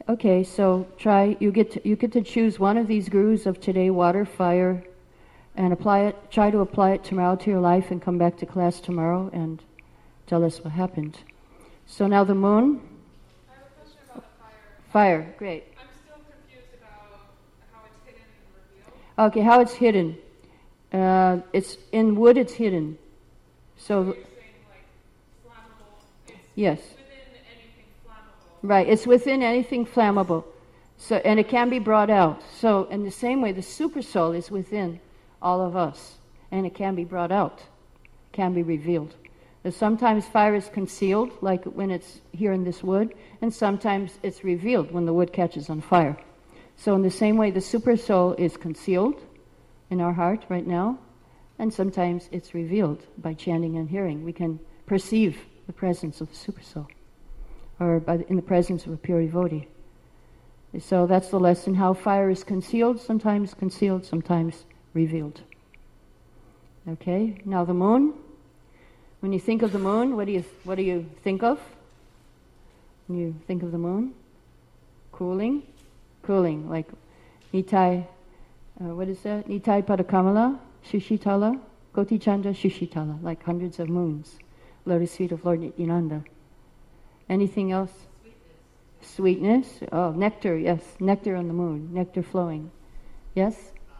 Speaker 1: Okay, so try, you get to, you get to choose one of these gurus of today, water, fire, and apply it, try to apply it tomorrow to your life and come back to class tomorrow and tell us what happened. So now the moon.
Speaker 4: I have a question about the fire.
Speaker 1: Fire, great.
Speaker 4: I'm still confused about how it's hidden and revealed.
Speaker 1: Okay, how it's hidden. Uh, it's in wood, it's hidden.
Speaker 4: So
Speaker 1: So,
Speaker 4: you're saying like flammable. It's
Speaker 1: yes.
Speaker 4: within anything flammable.
Speaker 1: Right, it's within anything flammable. So, and it can be brought out. So in the same way, the super soul is within all of us, and it can be brought out, can be revealed. And sometimes fire is concealed, like when it's here in this wood, and sometimes it's revealed when the wood catches on fire. So in the same way, the super soul is concealed in our heart right now, and sometimes it's revealed by chanting and hearing. We can perceive the presence of the super soul, or by the, in the presence of a pure devotee. So that's the lesson, how fire is concealed, sometimes concealed, sometimes revealed. Okay, now the moon. When you think of the moon, what do you what do you think of? When you think of the moon? Cooling? Cooling, like Nitai, uh, what is that? Nitai Padakamala, Shushitala, Koti Chandra Shushitala, like hundreds of moons. Lotus feet of Lord Nityananda. Anything else? Sweetness. Sweetness. Oh, nectar, yes. Nectar on the moon. Nectar flowing. Yes?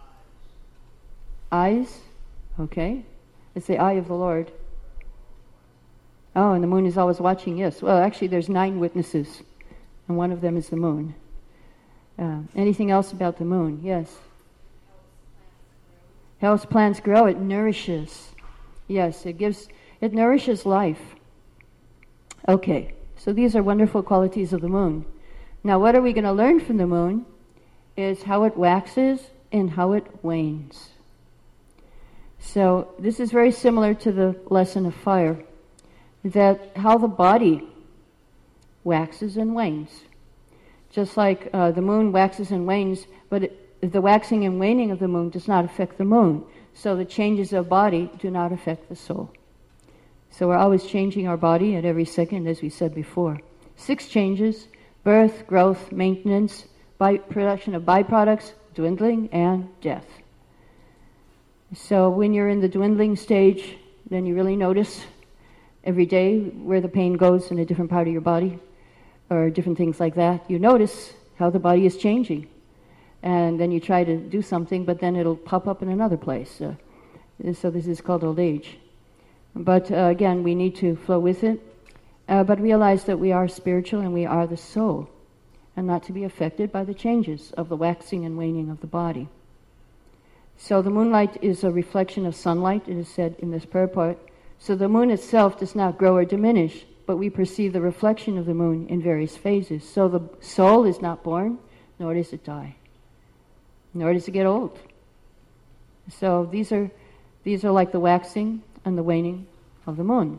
Speaker 1: Eyes. Okay. It's the eye of the Lord. Oh, and the moon is always watching, yes. Well, actually, there's nine witnesses, and one of them is the moon. Uh, anything else about the moon? Yes. Helps plants grow. It nourishes. Yes, it gives, it nourishes life. Okay, so these are wonderful qualities of the moon. Now, what are we going to learn from the moon is how it waxes and how it wanes. So this is very similar to the lesson of fire, that how the body waxes and wanes. Just like uh, the moon waxes and wanes, but it, the waxing and waning of the moon does not affect the moon. So the changes of body do not affect the soul. So we're always changing our body at every second, as we said before. Six changes: birth, growth, maintenance, by production of byproducts, dwindling, and death. So when you're in the dwindling stage, then you really notice every day where the pain goes in a different part of your body, or different things like that. You notice how the body is changing. And then you try to do something, but then it'll pop up in another place. Uh, so this is called old age. But uh, again, we need to flow with it, uh, but realize that we are spiritual and we are the soul, and not to be affected by the changes of the waxing and waning of the body. So the moonlight is a reflection of sunlight, it is said in this purport. So the moon itself does not grow or diminish, but we perceive the reflection of the moon in various phases. So the soul is not born, nor does it die, nor does it get old. So these are these are like the waxing and the waning of the moon.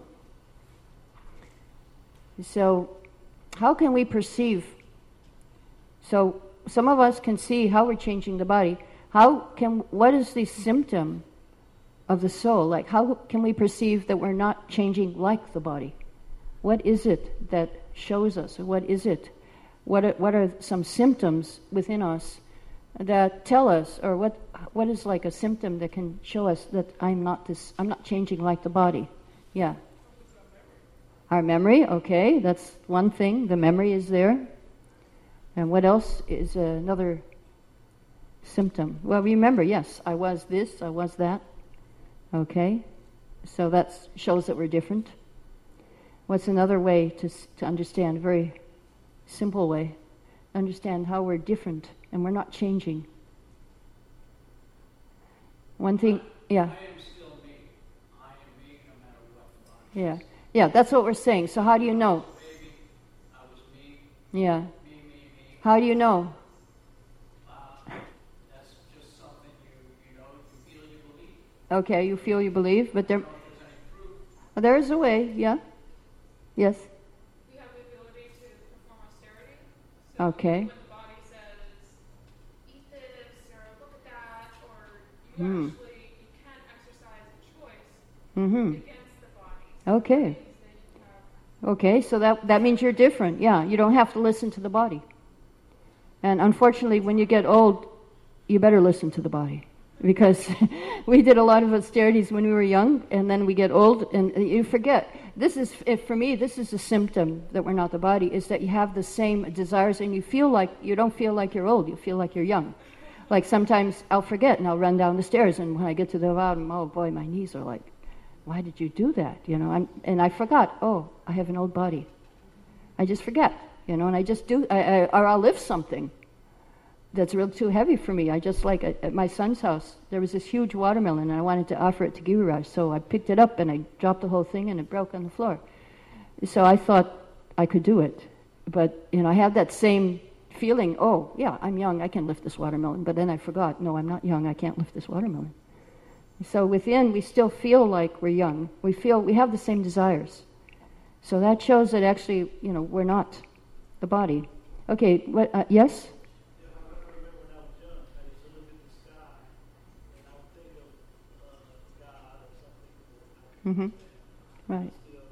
Speaker 1: So how can we perceive? So some of us can see how we're changing the body. How can, what is the symptom of the soul? Like, how can we perceive that we're not changing like the body? What is it that shows us? Or what is it? What are, what are some symptoms within us that tell us, or what what is like a symptom that can show us that I'm not this, I'm not changing like the body? Yeah. Our memory, okay, that's one thing. The memory is there. And what else is another symptom? Well, remember, yes, I was this, I was that. Okay, so that shows that we're different. What's another way to to understand, a very simple way, understand how we're different and we're not changing? One thing, yeah.
Speaker 5: I am still me. I am me no matter what the body
Speaker 1: Yeah,
Speaker 5: is.
Speaker 1: yeah, that's what we're saying. So how do you know?
Speaker 5: Baby, I was me,
Speaker 1: Yeah.
Speaker 5: me, me, me.
Speaker 1: How do you know?
Speaker 5: Uh, that's just something you, you know, you feel, you believe.
Speaker 1: Okay, you feel, you believe, but
Speaker 5: I
Speaker 1: there,
Speaker 5: don't know if there's any proof.
Speaker 1: there is a way, yeah? Yes?
Speaker 4: We have the ability to perform austerity. So
Speaker 1: Okay.
Speaker 4: when the body says, eat this, or look at that, or you
Speaker 1: Hmm.
Speaker 4: actually, you can't exercise a choice
Speaker 1: Mm-hmm.
Speaker 4: against the body. So
Speaker 1: Okay.
Speaker 4: that means that you have,
Speaker 1: Okay, so that, that means you're different, yeah. You don't have to listen to the body. And unfortunately, when you get old, you better listen to the body. Because we did a lot of austerities when we were young, and then we get old, and you forget. This is, if for me, this is a symptom that we're not the body, is that you have the same desires, and you feel like, you don't feel like you're old, you feel like you're young. Like sometimes I'll forget, and I'll run down the stairs, and when I get to the bottom, oh boy, my knees are like, why did you do that? You know, I'm, and I forgot, oh, I have an old body. I just forget, you know, and I just do, I, I, or I'll lift something that's real too heavy for me. I just like, at, at my son's house, there was this huge watermelon, and I wanted to offer it to Giriraj, so I picked it up, and I dropped the whole thing, and it broke on the floor. So I thought I could do it. But, you know, I had that same feeling, oh, yeah, I'm young, I can lift this watermelon. But then I forgot, no, I'm not young, I can't lift this watermelon. So within, we still feel like we're young. We feel, we have the same desires. So that shows that actually, you know, we're not the body. Okay, what, uh, yes? Mm-hmm. Right.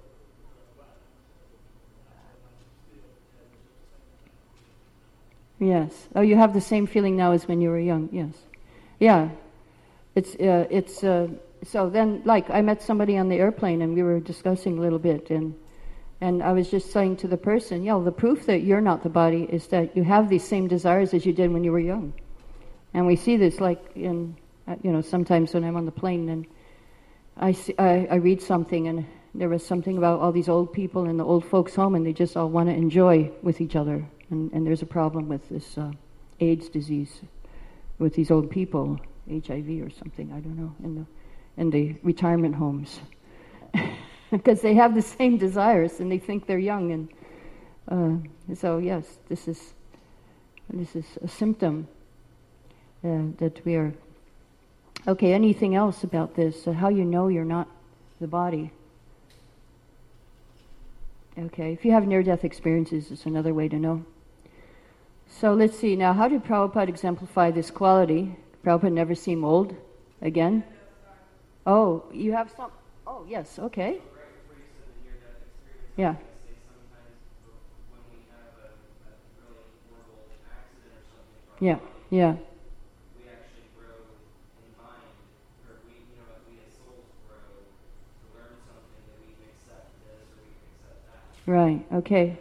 Speaker 1: Yes. Oh, you have the same feeling now as when you were young. Yes. Yeah. It's uh, it's uh, so then like I met somebody on the airplane and we were discussing a little bit and and I was just saying to the person, yeah, the proof that you're not the body is that you have these same desires as you did when you were young, and we see this like in uh, you know sometimes when I'm on the plane and I, see, I, I read something and there was something about all these old people in the old folks' home and they just all want to enjoy with each other. And, and there's a problem with this uh, AIDS disease with these old people, H I V or something, I don't know, in the, in the retirement homes. Because they have the same desires and they think they're young. And uh, so, yes, this is, this is a symptom uh, that we are... Okay, anything else about this? Uh, how you know you're not the body? Okay, if you have near-death experiences, it's another way to know. So let's see, now how did Prabhupada exemplify this quality? Prabhupada never seemed old, again? Oh, you have some... Oh, yes, okay. Yeah. Yeah, yeah. Right, okay.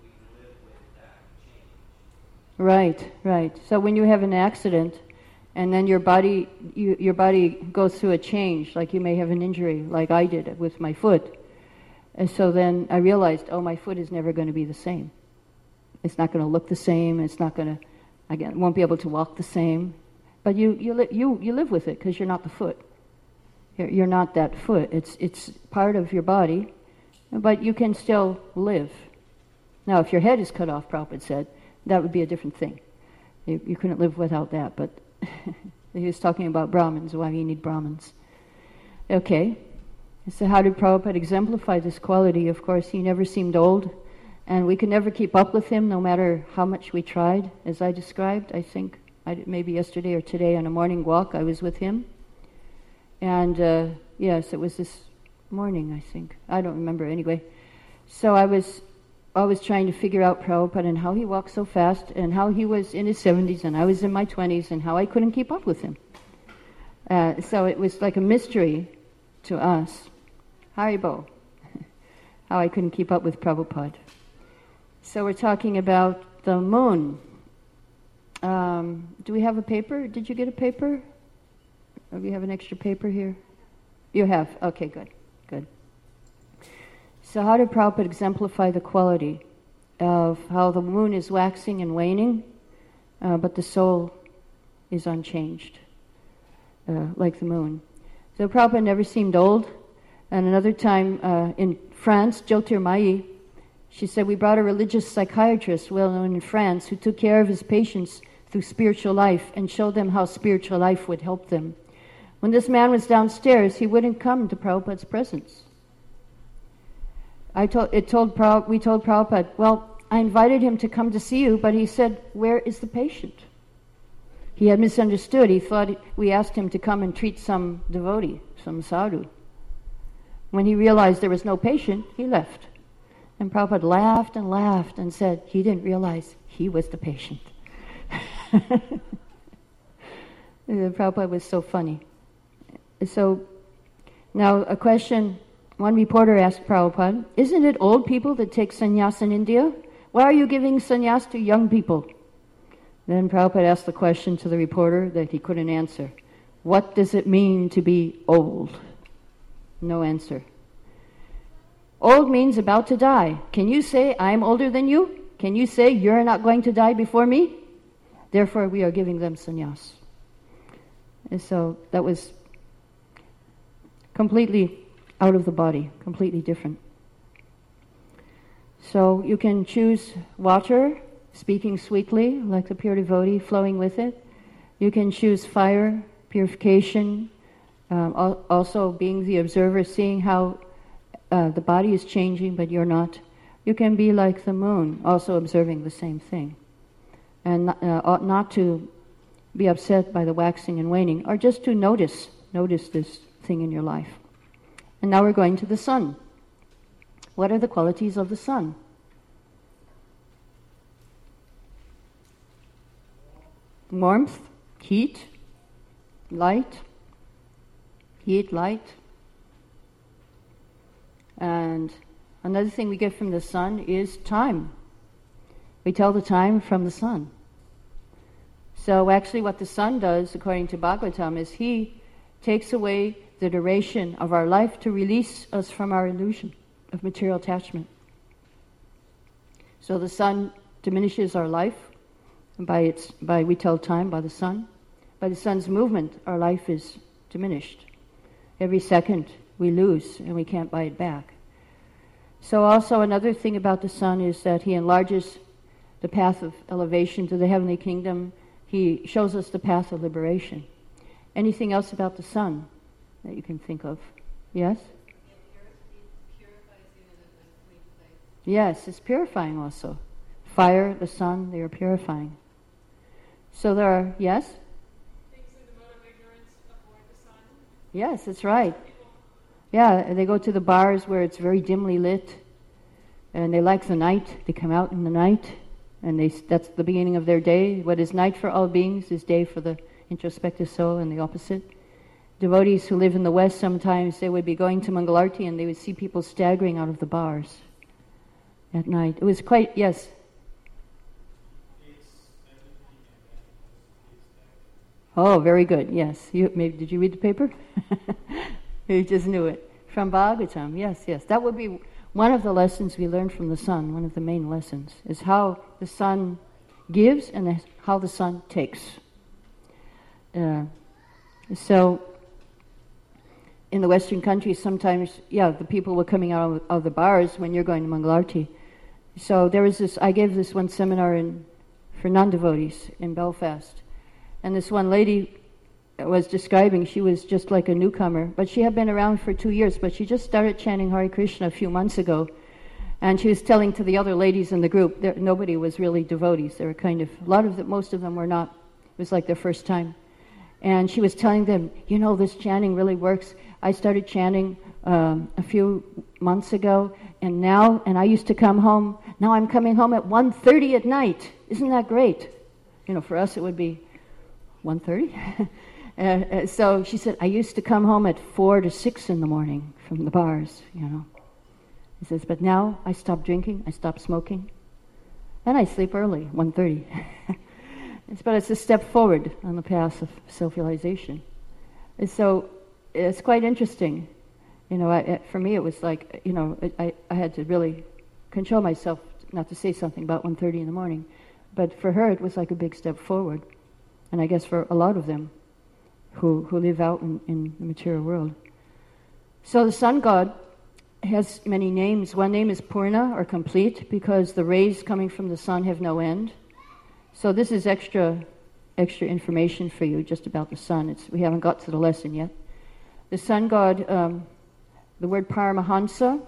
Speaker 1: Right, right. So when you have an accident and then your body you, your body goes through a change, like you may have an injury, like I did with my foot. And so then I realized, oh, my foot is never going to be the same. It's not going to look the same. It's not going to, again, won't be able to walk the same. But you you li- you, you live with it because you're not the foot. You're, you're not that foot. It's it's part of your body. But you can still live. Now, if your head is cut off, Prabhupada said, that would be a different thing. You, you couldn't live without that, but he was talking about Brahmins, why you need Brahmins. Okay, so how did Prabhupada exemplify this quality? Of course, he never seemed old, and we could never keep up with him no matter how much we tried. As I described, I think, I did, maybe yesterday or today on a morning walk, I was with him. And uh, yes, it was this morning, I think. I don't remember anyway. So I was always trying to figure out Prabhupada and how he walked so fast and how he was in his seventies and I was in my twenties and how I couldn't keep up with him. Uh, so it was like a mystery to us. Haribo. How I couldn't keep up with Prabhupada. So we're talking about the moon. Um, do we have a paper? Did you get a paper? Or do we have an extra paper here? You have? Okay, good. Good. So how did Prabhupada exemplify the quality of how the moon is waxing and waning, uh, but the soul is unchanged, uh, like the moon? So Prabhupada never seemed old. And another time uh, in France, Jyotirmayi, she said, we brought a religious psychiatrist well known in France who took care of his patients through spiritual life and showed them how spiritual life would help them. When this man was downstairs, he wouldn't come to Prabhupada's presence. I told, it told Prabhupada, we told Prabhupada, well, I invited him to come to see you, but he said, where is the patient? He had misunderstood. He thought we asked him to come and treat some devotee, some sadhu. When he realized there was no patient, he left. And Prabhupada laughed and laughed and said he didn't realize he was the patient. Prabhupada was so funny. So, now a question, one reporter asked Prabhupada, isn't it old people that take sannyas in India? Why are you giving sannyas to young people? Then Prabhupada asked the question to the reporter that he couldn't answer. What does it mean to be old? No answer. Old means about to die. Can you say, I'm older than you? Can you say, you're not going to die before me? Therefore, we are giving them sannyas. And so that was completely out of the body, completely different. So you can choose water, speaking sweetly, like the pure devotee, flowing with it. You can choose fire, purification, um, al- also being the observer, seeing how uh, the body is changing, but you're not. You can be like the moon, also observing the same thing. And not, uh, ought not to be upset by the waxing and waning, or just to notice, notice this thing in your life. And now we're going to the sun. What are the qualities of the sun? Warmth, heat, light, heat, light. And another thing we get from the sun is time. We tell the time from the sun. So actually what the sun does, according to Bhagavatam, is he takes away the duration of our life to release us from our illusion of material attachment. So the sun diminishes our life by its by we tell time by the sun. By the sun's movement, our life is diminished. Every second we lose and we can't buy it back. So also another thing about the sun is that he enlarges the path of elevation to the heavenly kingdom. He shows us the path of liberation. Anything else about the sun that you can think of? Yes?
Speaker 2: It pur- purifies you in a clean place.
Speaker 1: Yes, it's purifying also. Fire, the sun, they are purifying. So there are, yes?
Speaker 4: Things in the mode of ignorance avoid the sun.
Speaker 1: Yes, that's right.
Speaker 4: People,
Speaker 1: Yeah, they go to the bars where it's very dimly lit, and they like the night. They come out in the night, and they that's the beginning of their day. What is night for all beings is day for the introspective soul, and the opposite. Devotees who live in the West, sometimes they would be going to Mangalarti, and they would see people staggering out of the bars at night. It was quite, yes? Oh, very good, yes. You maybe Did you read the paper? You just knew it. From Bhagavatam, yes, yes. That would be one of the lessons we learned from the sun, one of the main lessons, is how the sun gives and the, how the sun takes. Uh, so, in the Western countries, sometimes, yeah, the people were coming out of, of the bars when you're going to Mangalarti. So there was this, I gave this one seminar in, for non-devotees in Belfast. And this one lady was describing, she was just like a newcomer, but she had been around for two years, but she just started chanting Hare Krishna a few months ago. And she was telling to the other ladies in the group, there, nobody was really devotees. They were kind of, a lot of them, most of them were not. It was like their first time. And she was telling them, you know, this chanting really works. I started chanting um, a few months ago, and now, and I used to come home, now I'm coming home at one thirty at night. Isn't that great? You know, for us it would be one thirty. uh, uh, so she said, I used to come home at four to six in the morning from the bars, you know. He says, but now I stopped drinking, I stopped smoking, and I sleep early, one thirty. It's, but it's a step forward on the path of self-realization. And so it's quite interesting. You know, I, for me it was like, you know, I, I had to really control myself not to say something about one thirty in the morning. But for her it was like a big step forward. And I guess for a lot of them who, who live out in, in the material world. So the sun god has many names. One name is Purna, or complete, because the rays coming from the sun have no end. So this is extra extra information for you just about the sun. It's, we haven't got to the lesson yet. The sun god, um, the word Paramahansa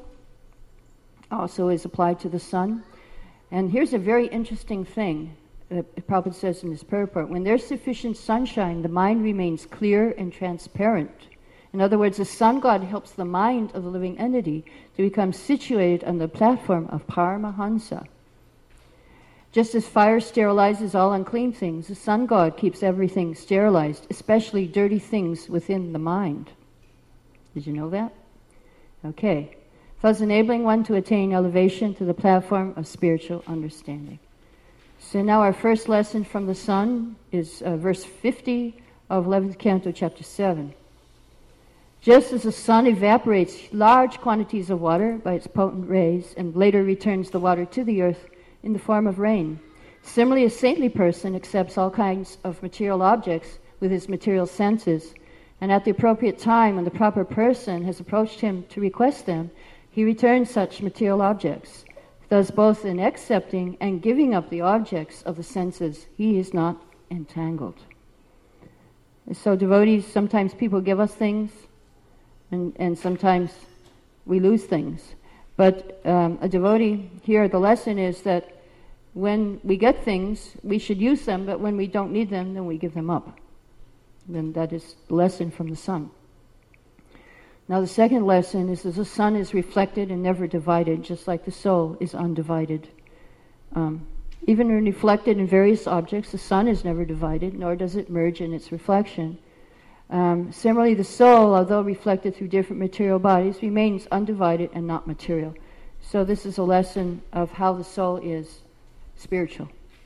Speaker 1: also is applied to the sun. And here's a very interesting thing that Prabhupada says in his purport. When there's sufficient sunshine, the mind remains clear and transparent. In other words, the sun god helps the mind of the living entity to become situated on the platform of Paramahansa. Just as fire sterilizes all unclean things, the sun god keeps everything sterilized, especially dirty things within the mind. Did you know that? Okay. Thus enabling one to attain elevation to the platform of spiritual understanding. So now our first lesson from the sun is uh, verse fifty of eleventh Canto, chapter seven. Just as the sun evaporates large quantities of water by its potent rays and later returns the water to the earth in the form of rain, similarly a saintly person accepts all kinds of material objects with his material senses, and at the appropriate time when the proper person has approached him to request them, he returns such material objects. Thus both in accepting and giving up the objects of the senses, he is not entangled. So devotees, sometimes people give us things, and, and sometimes we lose things. But um, a devotee, here the lesson is that when we get things, we should use them, but when we don't need them, then we give them up. Then that is the lesson from the sun. Now the second lesson is that the sun is reflected and never divided, just like the soul is undivided. Um, even when reflected in various objects, the sun is never divided, nor does it merge in its reflection. Um, similarly, the soul, although reflected through different material bodies, remains undivided and not material. So this is a lesson of how the soul is spiritual.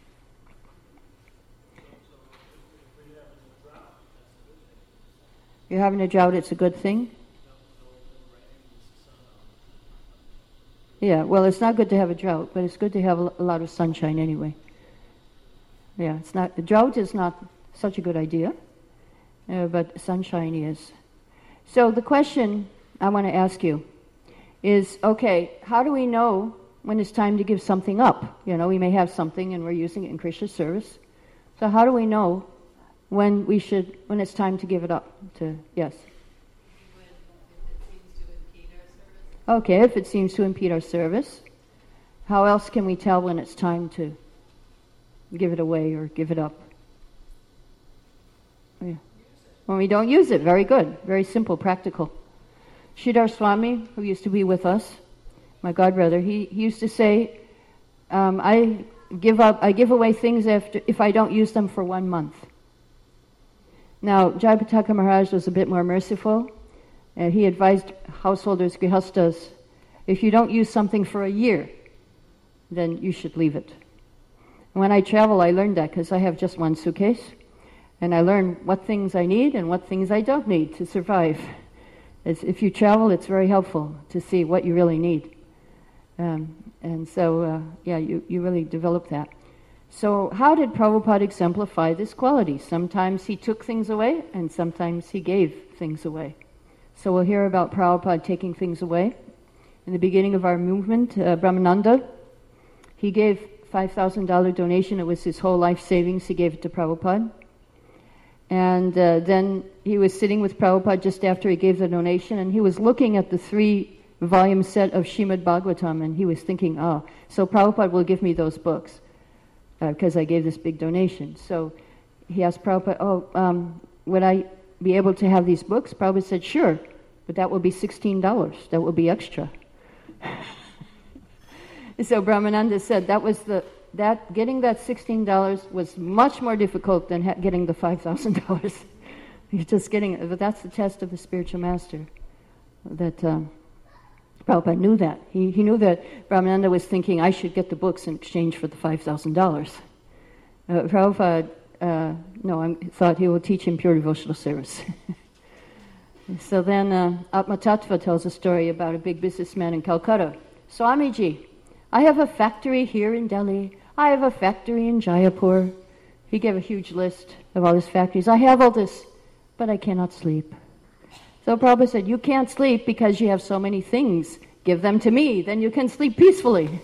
Speaker 1: You're having a drought, it's a good thing? Yeah, well, it's not good to have a drought, but it's good to have a lot of sunshine anyway. Yeah, it's not, the drought is not such a good idea, uh, but sunshine is. So the question I want to ask you is, okay, how do we know when it's time to give something up? You know, we may have something and we're using it in Krishna's service. So how do we know when we should, when it's time to give it up? To yes. Okay, if it seems to impede our service, how else can we tell when it's time to give it away or give it up? Yeah. When we don't use it, very good, very simple, practical. Sridhar Swami, who used to be with us, my godbrother, he, he used to say, um, I give up, I give away things after if I don't use them for one month. Now, Jayapataka Maharaj was a bit more merciful. Uh, he advised householders, grihastas, if you don't use something for a year, then you should leave it. When I travel, I learned that because I have just one suitcase, and I learn what things I need and what things I don't need to survive. As if you travel, it's very helpful to see what you really need. Um, and so, uh, yeah, you, you really develop that. So how did Prabhupada exemplify this quality? Sometimes he took things away, and sometimes he gave things away. So we'll hear about Prabhupada taking things away. In the beginning of our movement, uh, Brahmananda, he gave five thousand dollars donation. It was his whole life savings. He gave it to Prabhupada. And uh, then he was sitting with Prabhupada just after he gave the donation, and he was looking at the three-volume set of Srimad Bhagavatam, and he was thinking, oh, so Prabhupada will give me those books because uh, I gave this big donation. So he asked Prabhupada, oh, um, would I be able to have these books? Prabhupada said, sure, but that will be sixteen dollars. That will be extra. So Brahmananda said that was the that getting that sixteen dollars was much more difficult than ha- getting the five thousand dollars. You're just getting it, but that's the test of the spiritual master. That um, Prabhupada knew that. He he knew that Brahmananda was thinking, I should get the books in exchange for the five thousand dollars. Uh, Prabhupada Uh, no, I thought he will teach him pure devotional service. So then uh, Atma Tattva tells a story about a big businessman in Calcutta. Swamiji, I have a factory here in Delhi. I have a factory in Jaipur. He gave a huge list of all his factories. I have all this, but I cannot sleep. So Prabhupada said, you can't sleep because you have so many things. Give them to me, then you can sleep peacefully.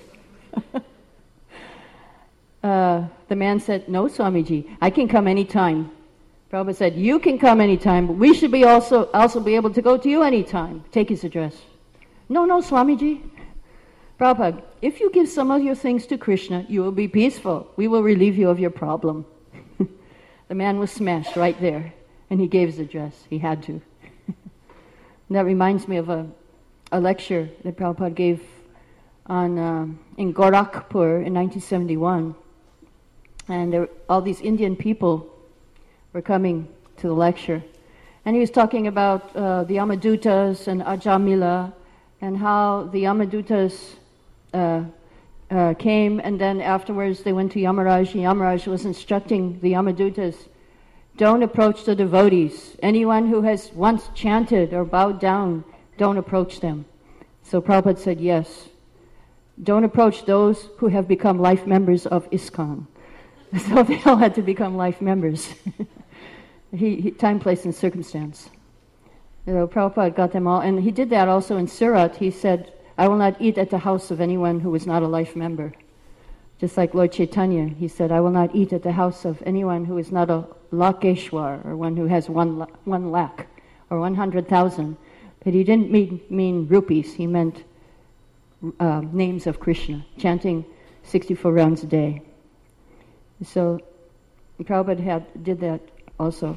Speaker 1: Uh, the man said, no, Swamiji, I can come anytime. Prabhupada said, you can come anytime, but we should be also also be able to go to you anytime. Take his address. No, no, Swamiji. Prabhupada, if you give some of your things to Krishna, you will be peaceful. We will relieve you of your problem. The man was smashed right there, and he gave his address. He had to. That reminds me of a, a lecture that Prabhupada gave on uh, in Gorakhpur in nineteen seventy-one. And there, all these Indian people were coming to the lecture. And he was talking about uh, the Yamadutas and Ajamila, and how the Yamadutas uh, uh, came, and then afterwards they went to Yamaraj. Yamaraj was instructing the Yamadutas, don't approach the devotees. Anyone who has once chanted or bowed down, don't approach them. So Prabhupada said, yes. Don't approach those who have become life members of ISKCON. So they all had to become life members. he, he, time, place, and circumstance. You know, Prabhupada got them all, and he did that also in Surat. He said, I will not eat at the house of anyone who is not a life member. Just like Lord Chaitanya, he said, I will not eat at the house of anyone who is not a Lakeshwar, or one who has one, la- one lakh, or one hundred thousand. But he didn't mean, mean rupees, he meant uh, names of Krishna, chanting sixty-four rounds a day. So Prabhupada had, did that also.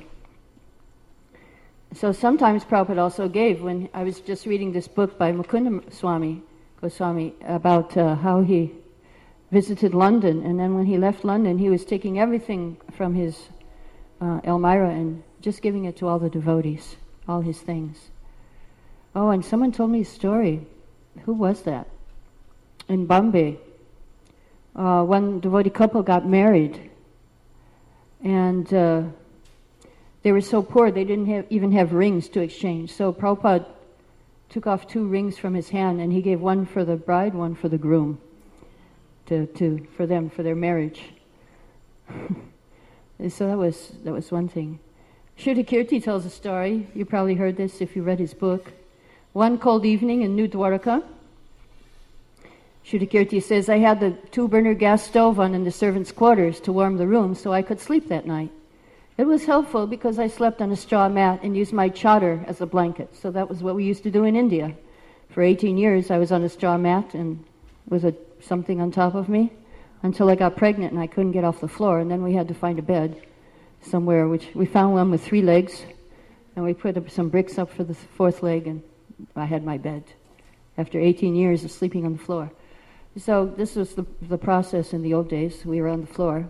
Speaker 1: So sometimes Prabhupada also gave, when I was just reading this book by Mukunda Swami Goswami about uh, how he visited London, and then when he left London, he was taking everything from his uh, Elmira and just giving it to all the devotees, all his things. Oh, and someone told me a story. Who was that? In Bombay, uh, one devotee couple got married, and uh, they were so poor they didn't have, even have rings to exchange. So Prabhupada took off two rings from his hand, and he gave one for the bride, one for the groom, to, to for them, for their marriage. So that was that was one thing. Shrutakirti tells a story. You probably heard this if you read his book. One cold evening in New Dwarka, Shrutakirti says, I had the two-burner gas stove on in the servants' quarters to warm the room so I could sleep that night. It was helpful because I slept on a straw mat and used my chadar as a blanket. So that was what we used to do in India. For eighteen years I was on a straw mat and with a, something on top of me until I got pregnant and I couldn't get off the floor, and then we had to find a bed somewhere, which we found one with three legs, and we put up some bricks up for the fourth leg, and I had my bed after eighteen years of sleeping on the floor. So this was the, the process in the old days. We were on the floor.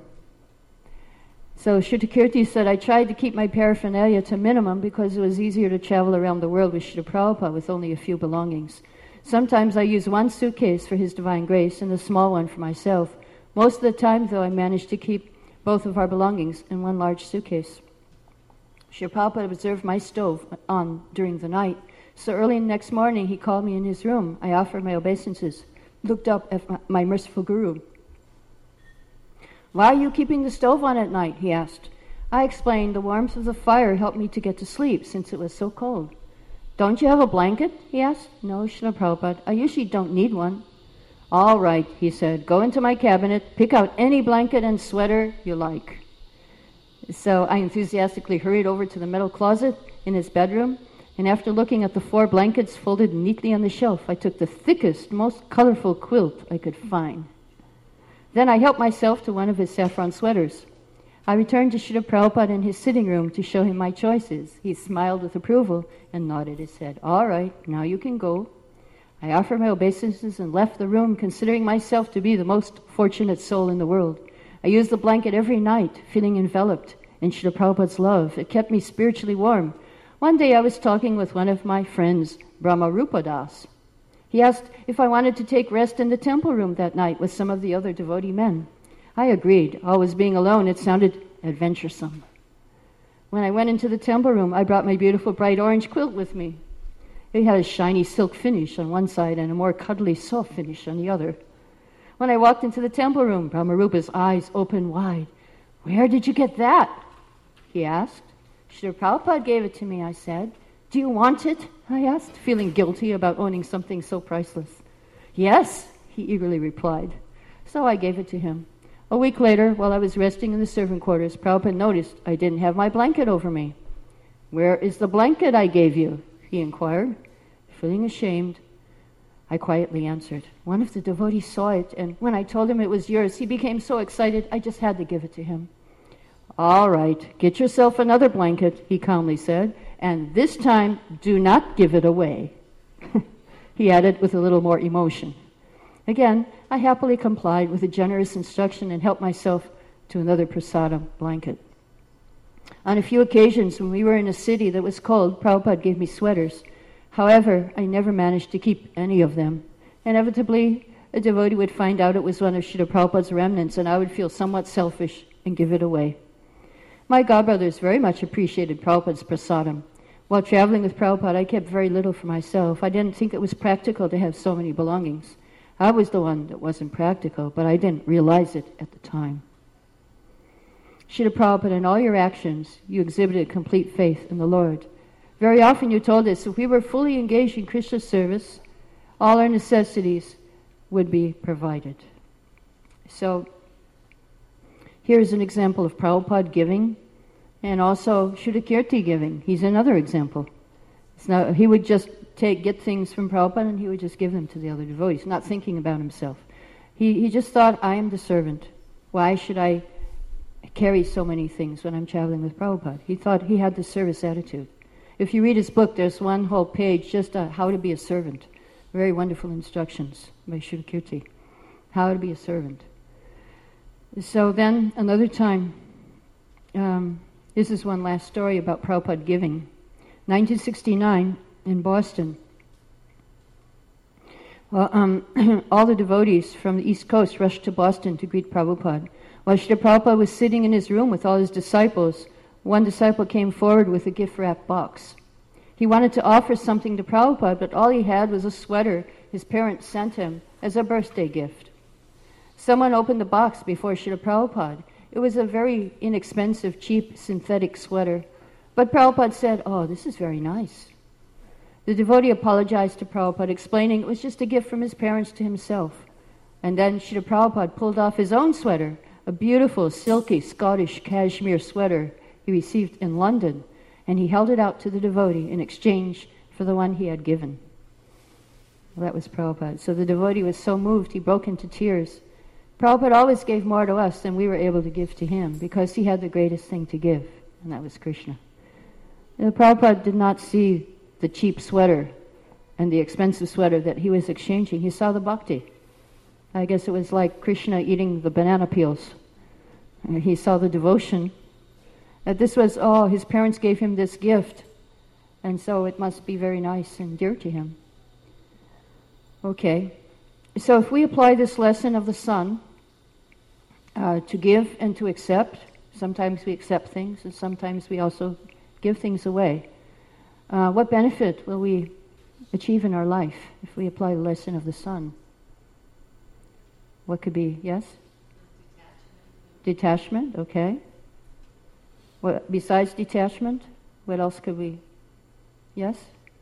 Speaker 1: So Shrutakirti said, I tried to keep my paraphernalia to minimum because it was easier to travel around the world with Srila Prabhupada with only a few belongings. Sometimes I use one suitcase for His Divine Grace and a small one for myself. Most of the time, though, I managed to keep both of our belongings in one large suitcase. Srila Prabhupada observed my stove on during the night. So early the next morning, he called me in his room. I offered my obeisances, looked up at my, my merciful Guru. Why are you keeping the stove on at night? He asked. I explained the warmth of the fire helped me to get to sleep since it was so cold. Don't you have a blanket? He asked. No, Srila Prabhupada, I usually don't need one. All right, he said, go into my cabinet, pick out any blanket and sweater you like. So I enthusiastically hurried over to the metal closet in his bedroom, and after looking at the four blankets folded neatly on the shelf, I took the thickest, most colorful quilt I could find. Then I helped myself to one of his saffron sweaters. I returned to Srila Prabhupada in his sitting room to show him my choices. He smiled with approval and nodded his head. All right, now you can go. I offered my obeisances and left the room, considering myself to be the most fortunate soul in the world. I used the blanket every night, feeling enveloped in Srila Prabhupada's love. It kept me spiritually warm. One day I was talking with one of my friends, Brahmarupa Das. He asked if I wanted to take rest in the temple room that night with some of the other devotee men. I agreed. Always being alone, it sounded adventuresome. When I went into the temple room, I brought my beautiful bright orange quilt with me. It had a shiny silk finish on one side and a more cuddly soft finish on the other. When I walked into the temple room, Brahmarupa's eyes opened wide. Where did you get that? He asked. Srila Prabhupada gave it to me, I said. Do you want it? I asked, feeling guilty about owning something so priceless. Yes, he eagerly replied. So I gave it to him. A week later, while I was resting in the servant quarters, Prabhupada noticed I didn't have my blanket over me. Where is the blanket I gave you? He inquired. Feeling ashamed, I quietly answered. One of the devotees saw it, and when I told him it was yours, he became so excited I just had to give it to him. All right, get yourself another blanket, he calmly said, and this time do not give it away. He added with a little more emotion. Again, I happily complied with the generous instruction and helped myself to another prasadam blanket. On a few occasions when we were in a city that was cold, Prabhupada gave me sweaters. However, I never managed to keep any of them. Inevitably, a devotee would find out it was one of Srila Prabhupada's remnants, and I would feel somewhat selfish and give it away. My godbrothers very much appreciated Prabhupada's prasadam. While traveling with Prabhupada, I kept very little for myself. I didn't think it was practical to have so many belongings. I was the one that wasn't practical, but I didn't realize it at the time. Srila Prabhupada, in all your actions, you exhibited complete faith in the Lord. Very often you told us if we were fully engaged in Krishna's service, all our necessities would be provided. So, here's an example of Prabhupada giving, and also Shuddhakirti giving. He's another example. It's not, he would just take get things from Prabhupada and he would just give them to the other devotees, not thinking about himself. He, he just thought, I am the servant. Why should I carry so many things when I'm traveling with Prabhupada? He thought he had the service attitude. If you read his book, there's one whole page just on how to be a servant. Very wonderful instructions by Shuddhakirti. How to be a servant. So then, another time, um, this is one last story about Prabhupada giving. nineteen sixty-nine, in Boston, well, um, all the devotees from the East Coast rushed to Boston to greet Prabhupada. While Srila Prabhupada was sitting in his room with all his disciples, one disciple came forward with a gift-wrapped box. He wanted to offer something to Prabhupada, but all he had was a sweater his parents sent him as a birthday gift. Someone opened the box before Srila Prabhupada. It was a very inexpensive, cheap, synthetic sweater. But Prabhupada said, "Oh, this is very nice." The devotee apologized to Prabhupada, explaining it was just a gift from his parents to himself. And then Srila Prabhupada pulled off his own sweater, a beautiful, silky, Scottish cashmere sweater he received in London, and he held it out to the devotee in exchange for the one he had given. Well, that was Prabhupada. So the devotee was so moved, he broke into tears. Prabhupada always gave more to us than we were able to give to him, because he had the greatest thing to give, and that was Krishna. Now, Prabhupada did not see the cheap sweater and the expensive sweater that he was exchanging. He saw the bhakti. I guess it was like Krishna eating the banana peels. Uh, he saw the devotion. That this was, oh, his parents gave him this gift, and so it must be very nice and dear to him. Okay, so if we apply this lesson of the sun uh, to give and to accept, sometimes we accept things and sometimes we also give things away. Uh, what benefit will we achieve in our life if we apply the lesson of the sun? What could be, yes? Detachment. Detachment, okay. What, besides detachment, what else could we, yes?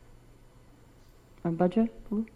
Speaker 1: Bhaja?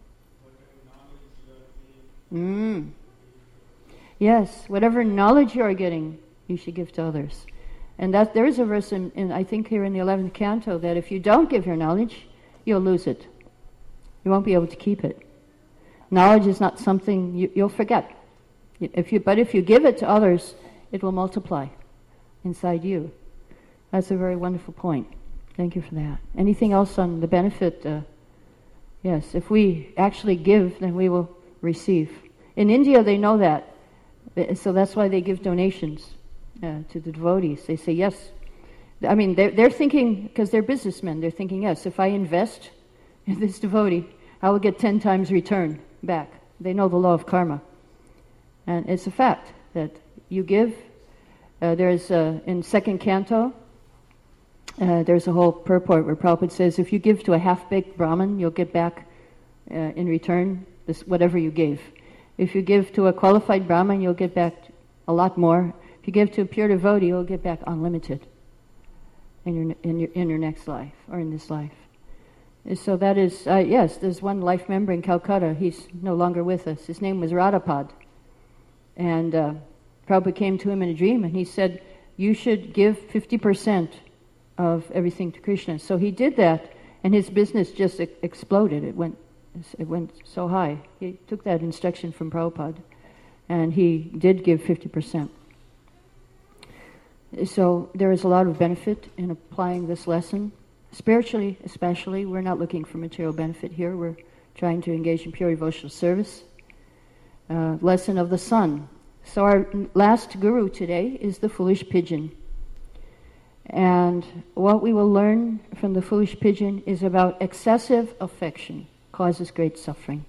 Speaker 1: Mm. Yes, whatever knowledge you are getting, you should give to others. And that there is a verse in, in, I think here in the eleventh canto, that if you don't give your knowledge, you'll lose it. You won't be able to keep it. Knowledge is not something you, you'll forget. If you, but if you give it to others, it will multiply inside you. That's a very wonderful point. Thank you for that. Anything else on the benefit? Uh, yes, if we actually give, then we will receive. In India, they know that, so that's why they give donations uh, to the devotees. They say, yes. I mean, they're, they're thinking, because they're businessmen, they're thinking, yes, if I invest in this devotee, I will get ten times return back. They know the law of karma. And it's a fact that you give. Uh, there's, uh, in second canto, uh, there's a whole purport where Prabhupada says, if you give to a half-baked Brahmin, you'll get back uh, in return this whatever you gave. If you give to a qualified Brahmin, you'll get back a lot more. If you give to a pure devotee, you'll get back unlimited in your in your in your next life or in this life. So that is uh, yes. There's one life member in Calcutta. He's no longer with us. His name was Radhapad, and uh, Prabhupada came to him in a dream, and he said, "You should give fifty percent of everything to Krishna." So he did that, and his business just e- exploded. It went. It went so high. He took that instruction from Prabhupada, and he did give fifty percent. So there is a lot of benefit in applying this lesson. Spiritually, especially, we're not looking for material benefit here. We're trying to engage in pure devotional service. Uh, lesson of the sun. So our last guru today is the foolish pigeon. And what we will learn from the foolish pigeon is about excessive affection causes great suffering.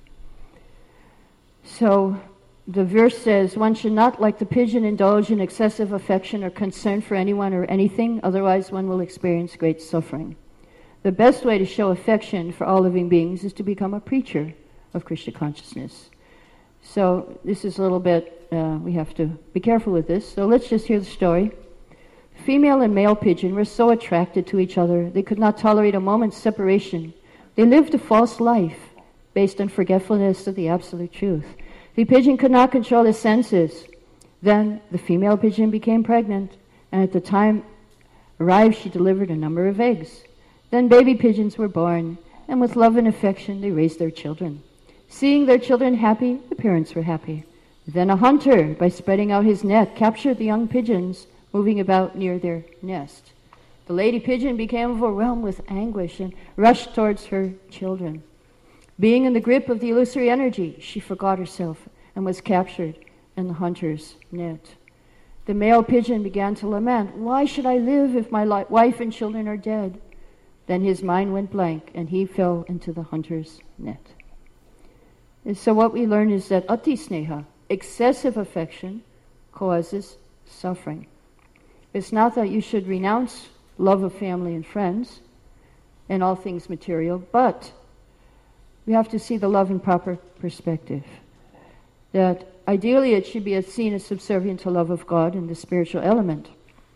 Speaker 1: So the verse says, one should not, like the pigeon, indulge in excessive affection or concern for anyone or anything, otherwise one will experience great suffering. The best way to show affection for all living beings is to become a preacher of Krishna consciousness. So this is a little bit, uh, we have to be careful with this. So let's just hear the story. Female and male pigeon were so attracted to each other, they could not tolerate a moment's separation. They lived a false life based on forgetfulness of the absolute truth. The pigeon could not control his senses. Then the female pigeon became pregnant, and at the time arrived she delivered a number of eggs. Then baby pigeons were born, and with love and affection they raised their children. Seeing their children happy, the parents were happy. Then a hunter, by spreading out his net, captured the young pigeons moving about near their nest. The lady pigeon became overwhelmed with anguish and rushed towards her children. Being in the grip of the illusory energy, she forgot herself and was captured in the hunter's net. The male pigeon began to lament, "Why should I live if my li- wife and children are dead?" Then his mind went blank and he fell into the hunter's net. And so what we learn is that ati sneha, excessive affection, causes suffering. It's not that you should renounce love of family and friends and all things material, but we have to see the love in proper perspective. That ideally it should be seen as subservient to love of God and the spiritual element.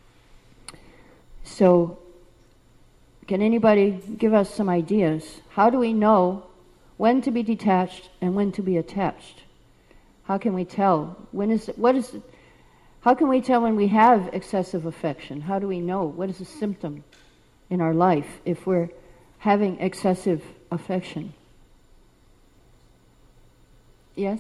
Speaker 1: So, can anybody give us some ideas? How do we know when to be detached and when to be attached? How can we tell? When is it, what is it, how can we tell when we have excessive affection? How do we know? What is a symptom in our life if we're having excessive affection? Yes?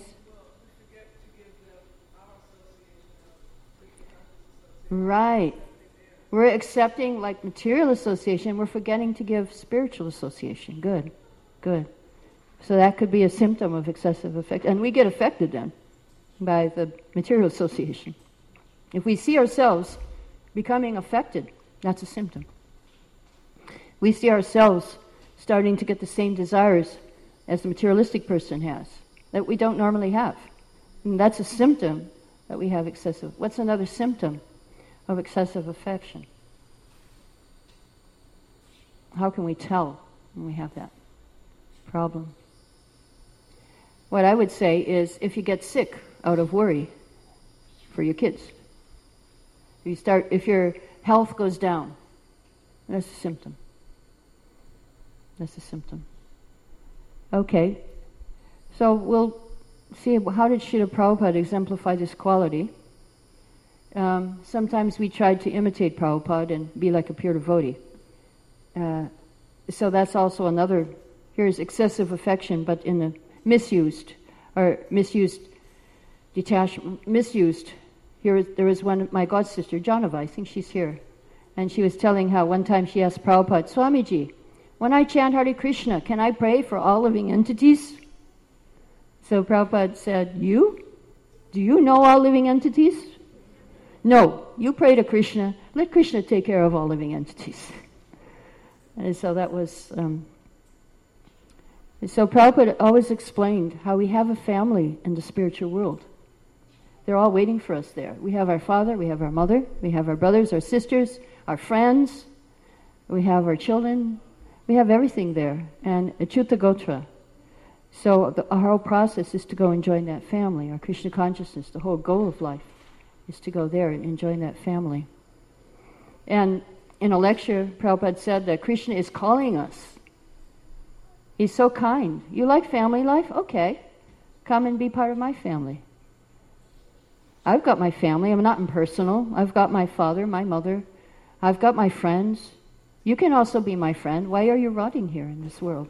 Speaker 1: Right. We're accepting like material association, we're forgetting to give spiritual association. Good, good. So that could be a symptom of excessive affection. And we get affected then by the material association. If we see ourselves becoming affected, that's a symptom. We see ourselves starting to get the same desires as the materialistic person has, that we don't normally have. And that's a symptom that we have excessive. What's another symptom of excessive affection? How can we tell when we have that problem? What I would say is if you get sick out of worry for your kids, if you start, if your health goes down, that's a symptom. That's a symptom. Okay, so we'll see how did Srila Prabhupada exemplify this quality. Um, sometimes we tried to imitate Prabhupada and be like a pure devotee. Uh, so that's also another, here's excessive affection, but in a misused, or misused, detached, misused. Here is, there is one, my god sister, Janava, I think she's here. And she was telling how one time she asked Prabhupada, Swamiji, when I chant Hare Krishna, can I pray for all living entities? So Prabhupada said, you? Do you know all living entities? No, you pray to Krishna, let Krishna take care of all living entities. And so that was, um, so Prabhupada always explained how we have a family in the spiritual world. They're all waiting for us there. We have our father, we have our mother, we have our brothers, our sisters, our friends, we have our children, we have everything there, and Achyuta Gotra. So the, our whole process is to go and join that family, our Krishna consciousness, the whole goal of life is to go there and join that family. And in a lecture, Prabhupada said that Krishna is calling us. He's so kind. You like family life? Okay. Come and be part of my family. I've got my family. I'm not impersonal. I've got my father, my mother. I've got my friends. You can also be my friend. Why are you rotting here in this world?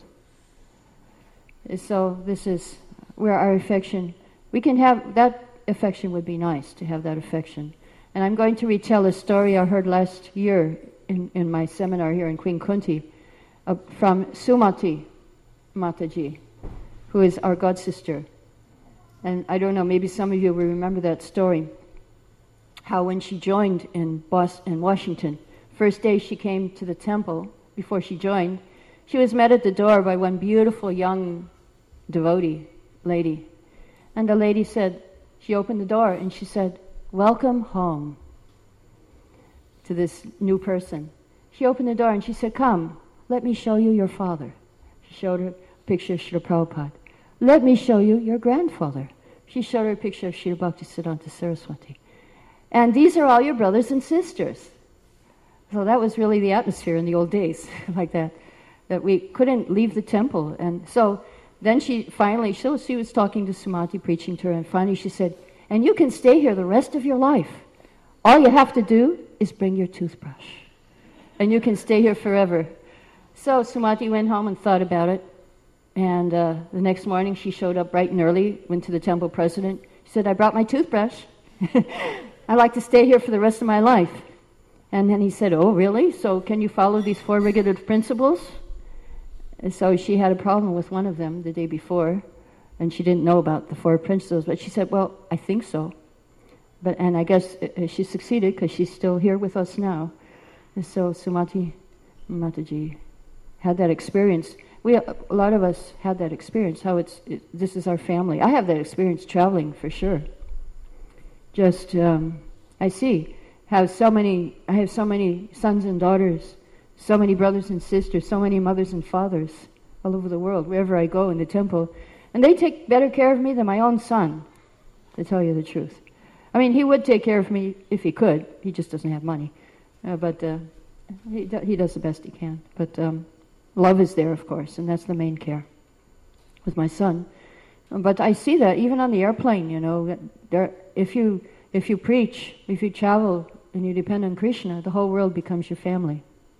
Speaker 1: So this is where our affection, we can have, that affection would be nice to have that affection. And I'm going to retell a story I heard last year in, in my seminar here in Queen Kunti uh, from Sumati Mataji, who is our god sister. And I don't know, maybe some of you will remember that story, how when she joined in Boston, in Washington, first day she came to the temple, before she joined, she was met at the door by one beautiful young devotee lady. And the lady said, she opened the door and she said, "Welcome home," to this new person. She opened the door and she said, "Come, let me show you your father." She showed her a picture of Srila Prabhupada. "Let me show you your grandfather." She showed her a picture of Srila Bhaktisiddhanta Saraswati. "And these are all your brothers and sisters." So that was really the atmosphere in the old days, like that, that we couldn't leave the temple. And so then she finally, so she was talking to Sumati, preaching to her, and finally she said, "And you can stay here the rest of your life. All you have to do is bring your toothbrush, and you can stay here forever." So Sumati went home and thought about it, and uh, the next morning she showed up bright and early, went to the temple president. She said, "I brought my toothbrush. I'd like to stay here for the rest of my life." And then he said, "Oh, really? So can you follow these four regulative principles?" And so she had a problem with one of them the day before, and she didn't know about the four principles, but she said, "Well, I think so." But and I guess uh, she succeeded because she's still here with us now. And so Sumati Mataji had that experience. We, a lot of us had that experience, how it's, it, this is our family. I have that experience traveling for sure. Just, um, I see how so many, I have so many sons and daughters, so many brothers and sisters, so many mothers and fathers all over the world, wherever I go in the temple. And they take better care of me than my own son, to tell you the truth. I mean, he would take care of me if he could. He just doesn't have money. Uh, but uh, he, do, he does the best he can. But um, love is there, of course, and that's the main care with my son. But I see that even on the airplane, you know, there, if you if you preach, if you travel and you depend on Krishna, the whole world becomes your family.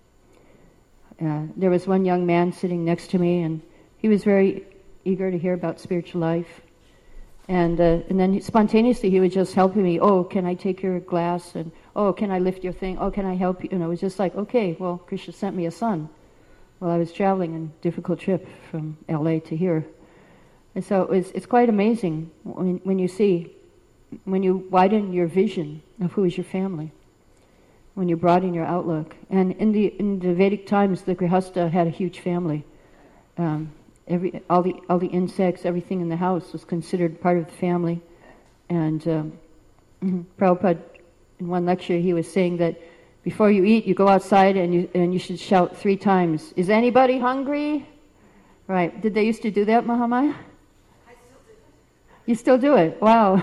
Speaker 1: Uh, there was one young man sitting next to me, and he was very eager to hear about spiritual life. And uh, and then spontaneously he was just helping me. "Oh, can I take your glass?" And, "Oh, can I lift your thing? Oh, can I help you?" You know, it was just like, okay, well, Krishna sent me a son while I was traveling in a difficult trip from L A to here. And so it was, it's quite amazing when, when you see, when you widen your vision of who is your family, when you broaden your outlook. And in the in the Vedic times, the Grihastha had a huge family. Um, Every all the all the insects, everything in the house was considered part of the family. And um, Prabhupada, in one lecture, he was saying that before you eat, you go outside and you and you should shout three times, "Is anybody hungry?" Right? Did they used to do that, Mahamaya?
Speaker 2: I still do it.
Speaker 1: You still do it? Wow.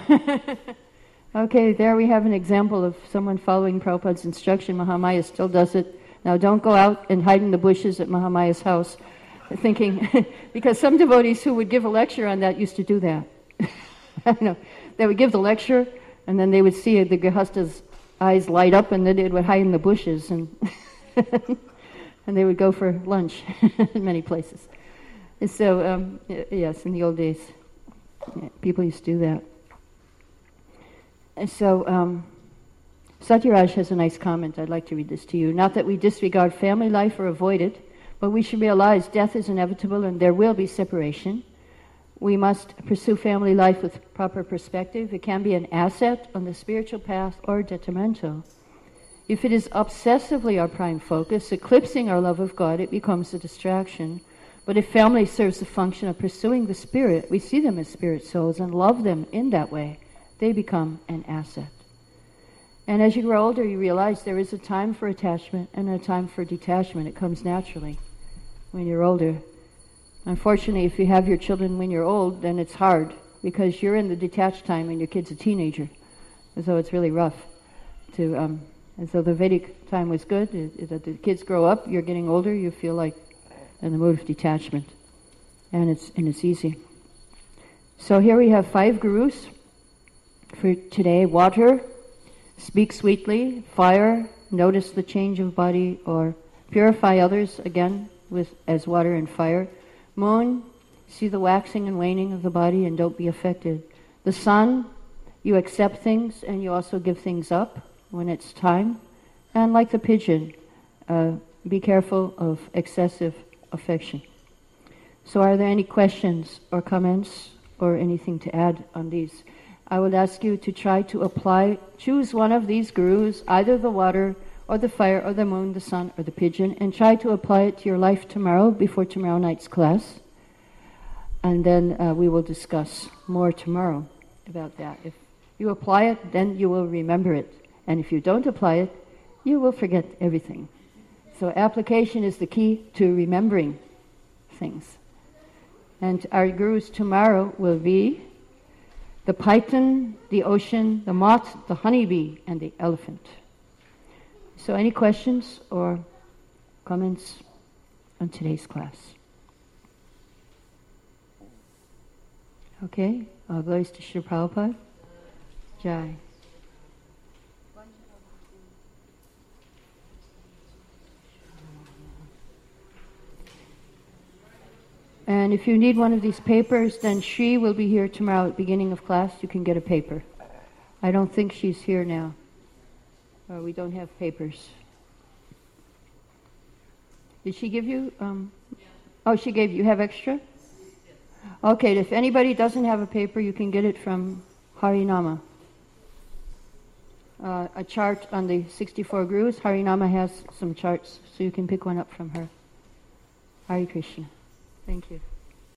Speaker 1: Okay, there we have an example of someone following Prabhupada's instruction. Mahamaya still does it. Now, don't go out and hide in the bushes at Mahamaya's house, thinking, because some devotees who would give a lecture on that used to do that. I know. They would give the lecture, and then they would see the Grihastha's eyes light up, and then they would hide in the bushes, and and they would go for lunch in many places. And so, um, yes, in the old days, yeah, people used to do that. And so, um, Satyaraj has a nice comment. I'd like to read this to you. "Not that we disregard family life or avoid it, but we should realize death is inevitable and there will be separation. We must pursue family life with proper perspective. It can be an asset on the spiritual path or detrimental. If it is obsessively our prime focus, eclipsing our love of God, it becomes a distraction. But if family serves the function of pursuing the spirit, we see them as spirit souls and love them in that way, they become an asset. And as you grow older, you realize there is a time for attachment and a time for detachment. It comes naturally when you're older. Unfortunately, if you have your children when you're old, then it's hard because you're in the detached time and your kid's a teenager. And so it's really rough to, um, and so the Vedic time was good. It, it, the kids grow up, you're getting older, you feel like in the mood of detachment. And it's, and it's easy. So here we have five gurus for today. Water, speak sweetly. Fire, notice the change of body or purify others, again, with as water and fire. Moon, see the waxing and waning of the body and don't be affected. The sun, you accept things and you also give things up when it's time. And like the pigeon, uh, be careful of excessive affection. So are there any questions or comments or anything to add on these. I would ask you to try to apply, choose one of these gurus, either the water or the fire or the moon, the sun or the pigeon, and try to apply it to your life tomorrow before tomorrow night's class. And then uh, we will discuss more tomorrow about that. If you apply it, then you will remember it. And if you don't apply it, you will forget everything. So application is the key to remembering things. And our gurus tomorrow will be the python, the ocean, the moth, the honeybee, and the elephant. So any questions or comments on today's class? Okay, all glories to Srila Prabhupada. Jai. And if you need one of these papers, then she will be here tomorrow at the beginning of class. You can get a paper. I don't think she's here now. Or we don't have papers. Did she give you? Um, oh, she gave you. You have extra? Okay, if anybody doesn't have a paper, you can get it from Harinama. Uh, a chart on the sixty-four gurus. Harinama has some charts, so you can pick one up from her. Hare Krishna. Thank you.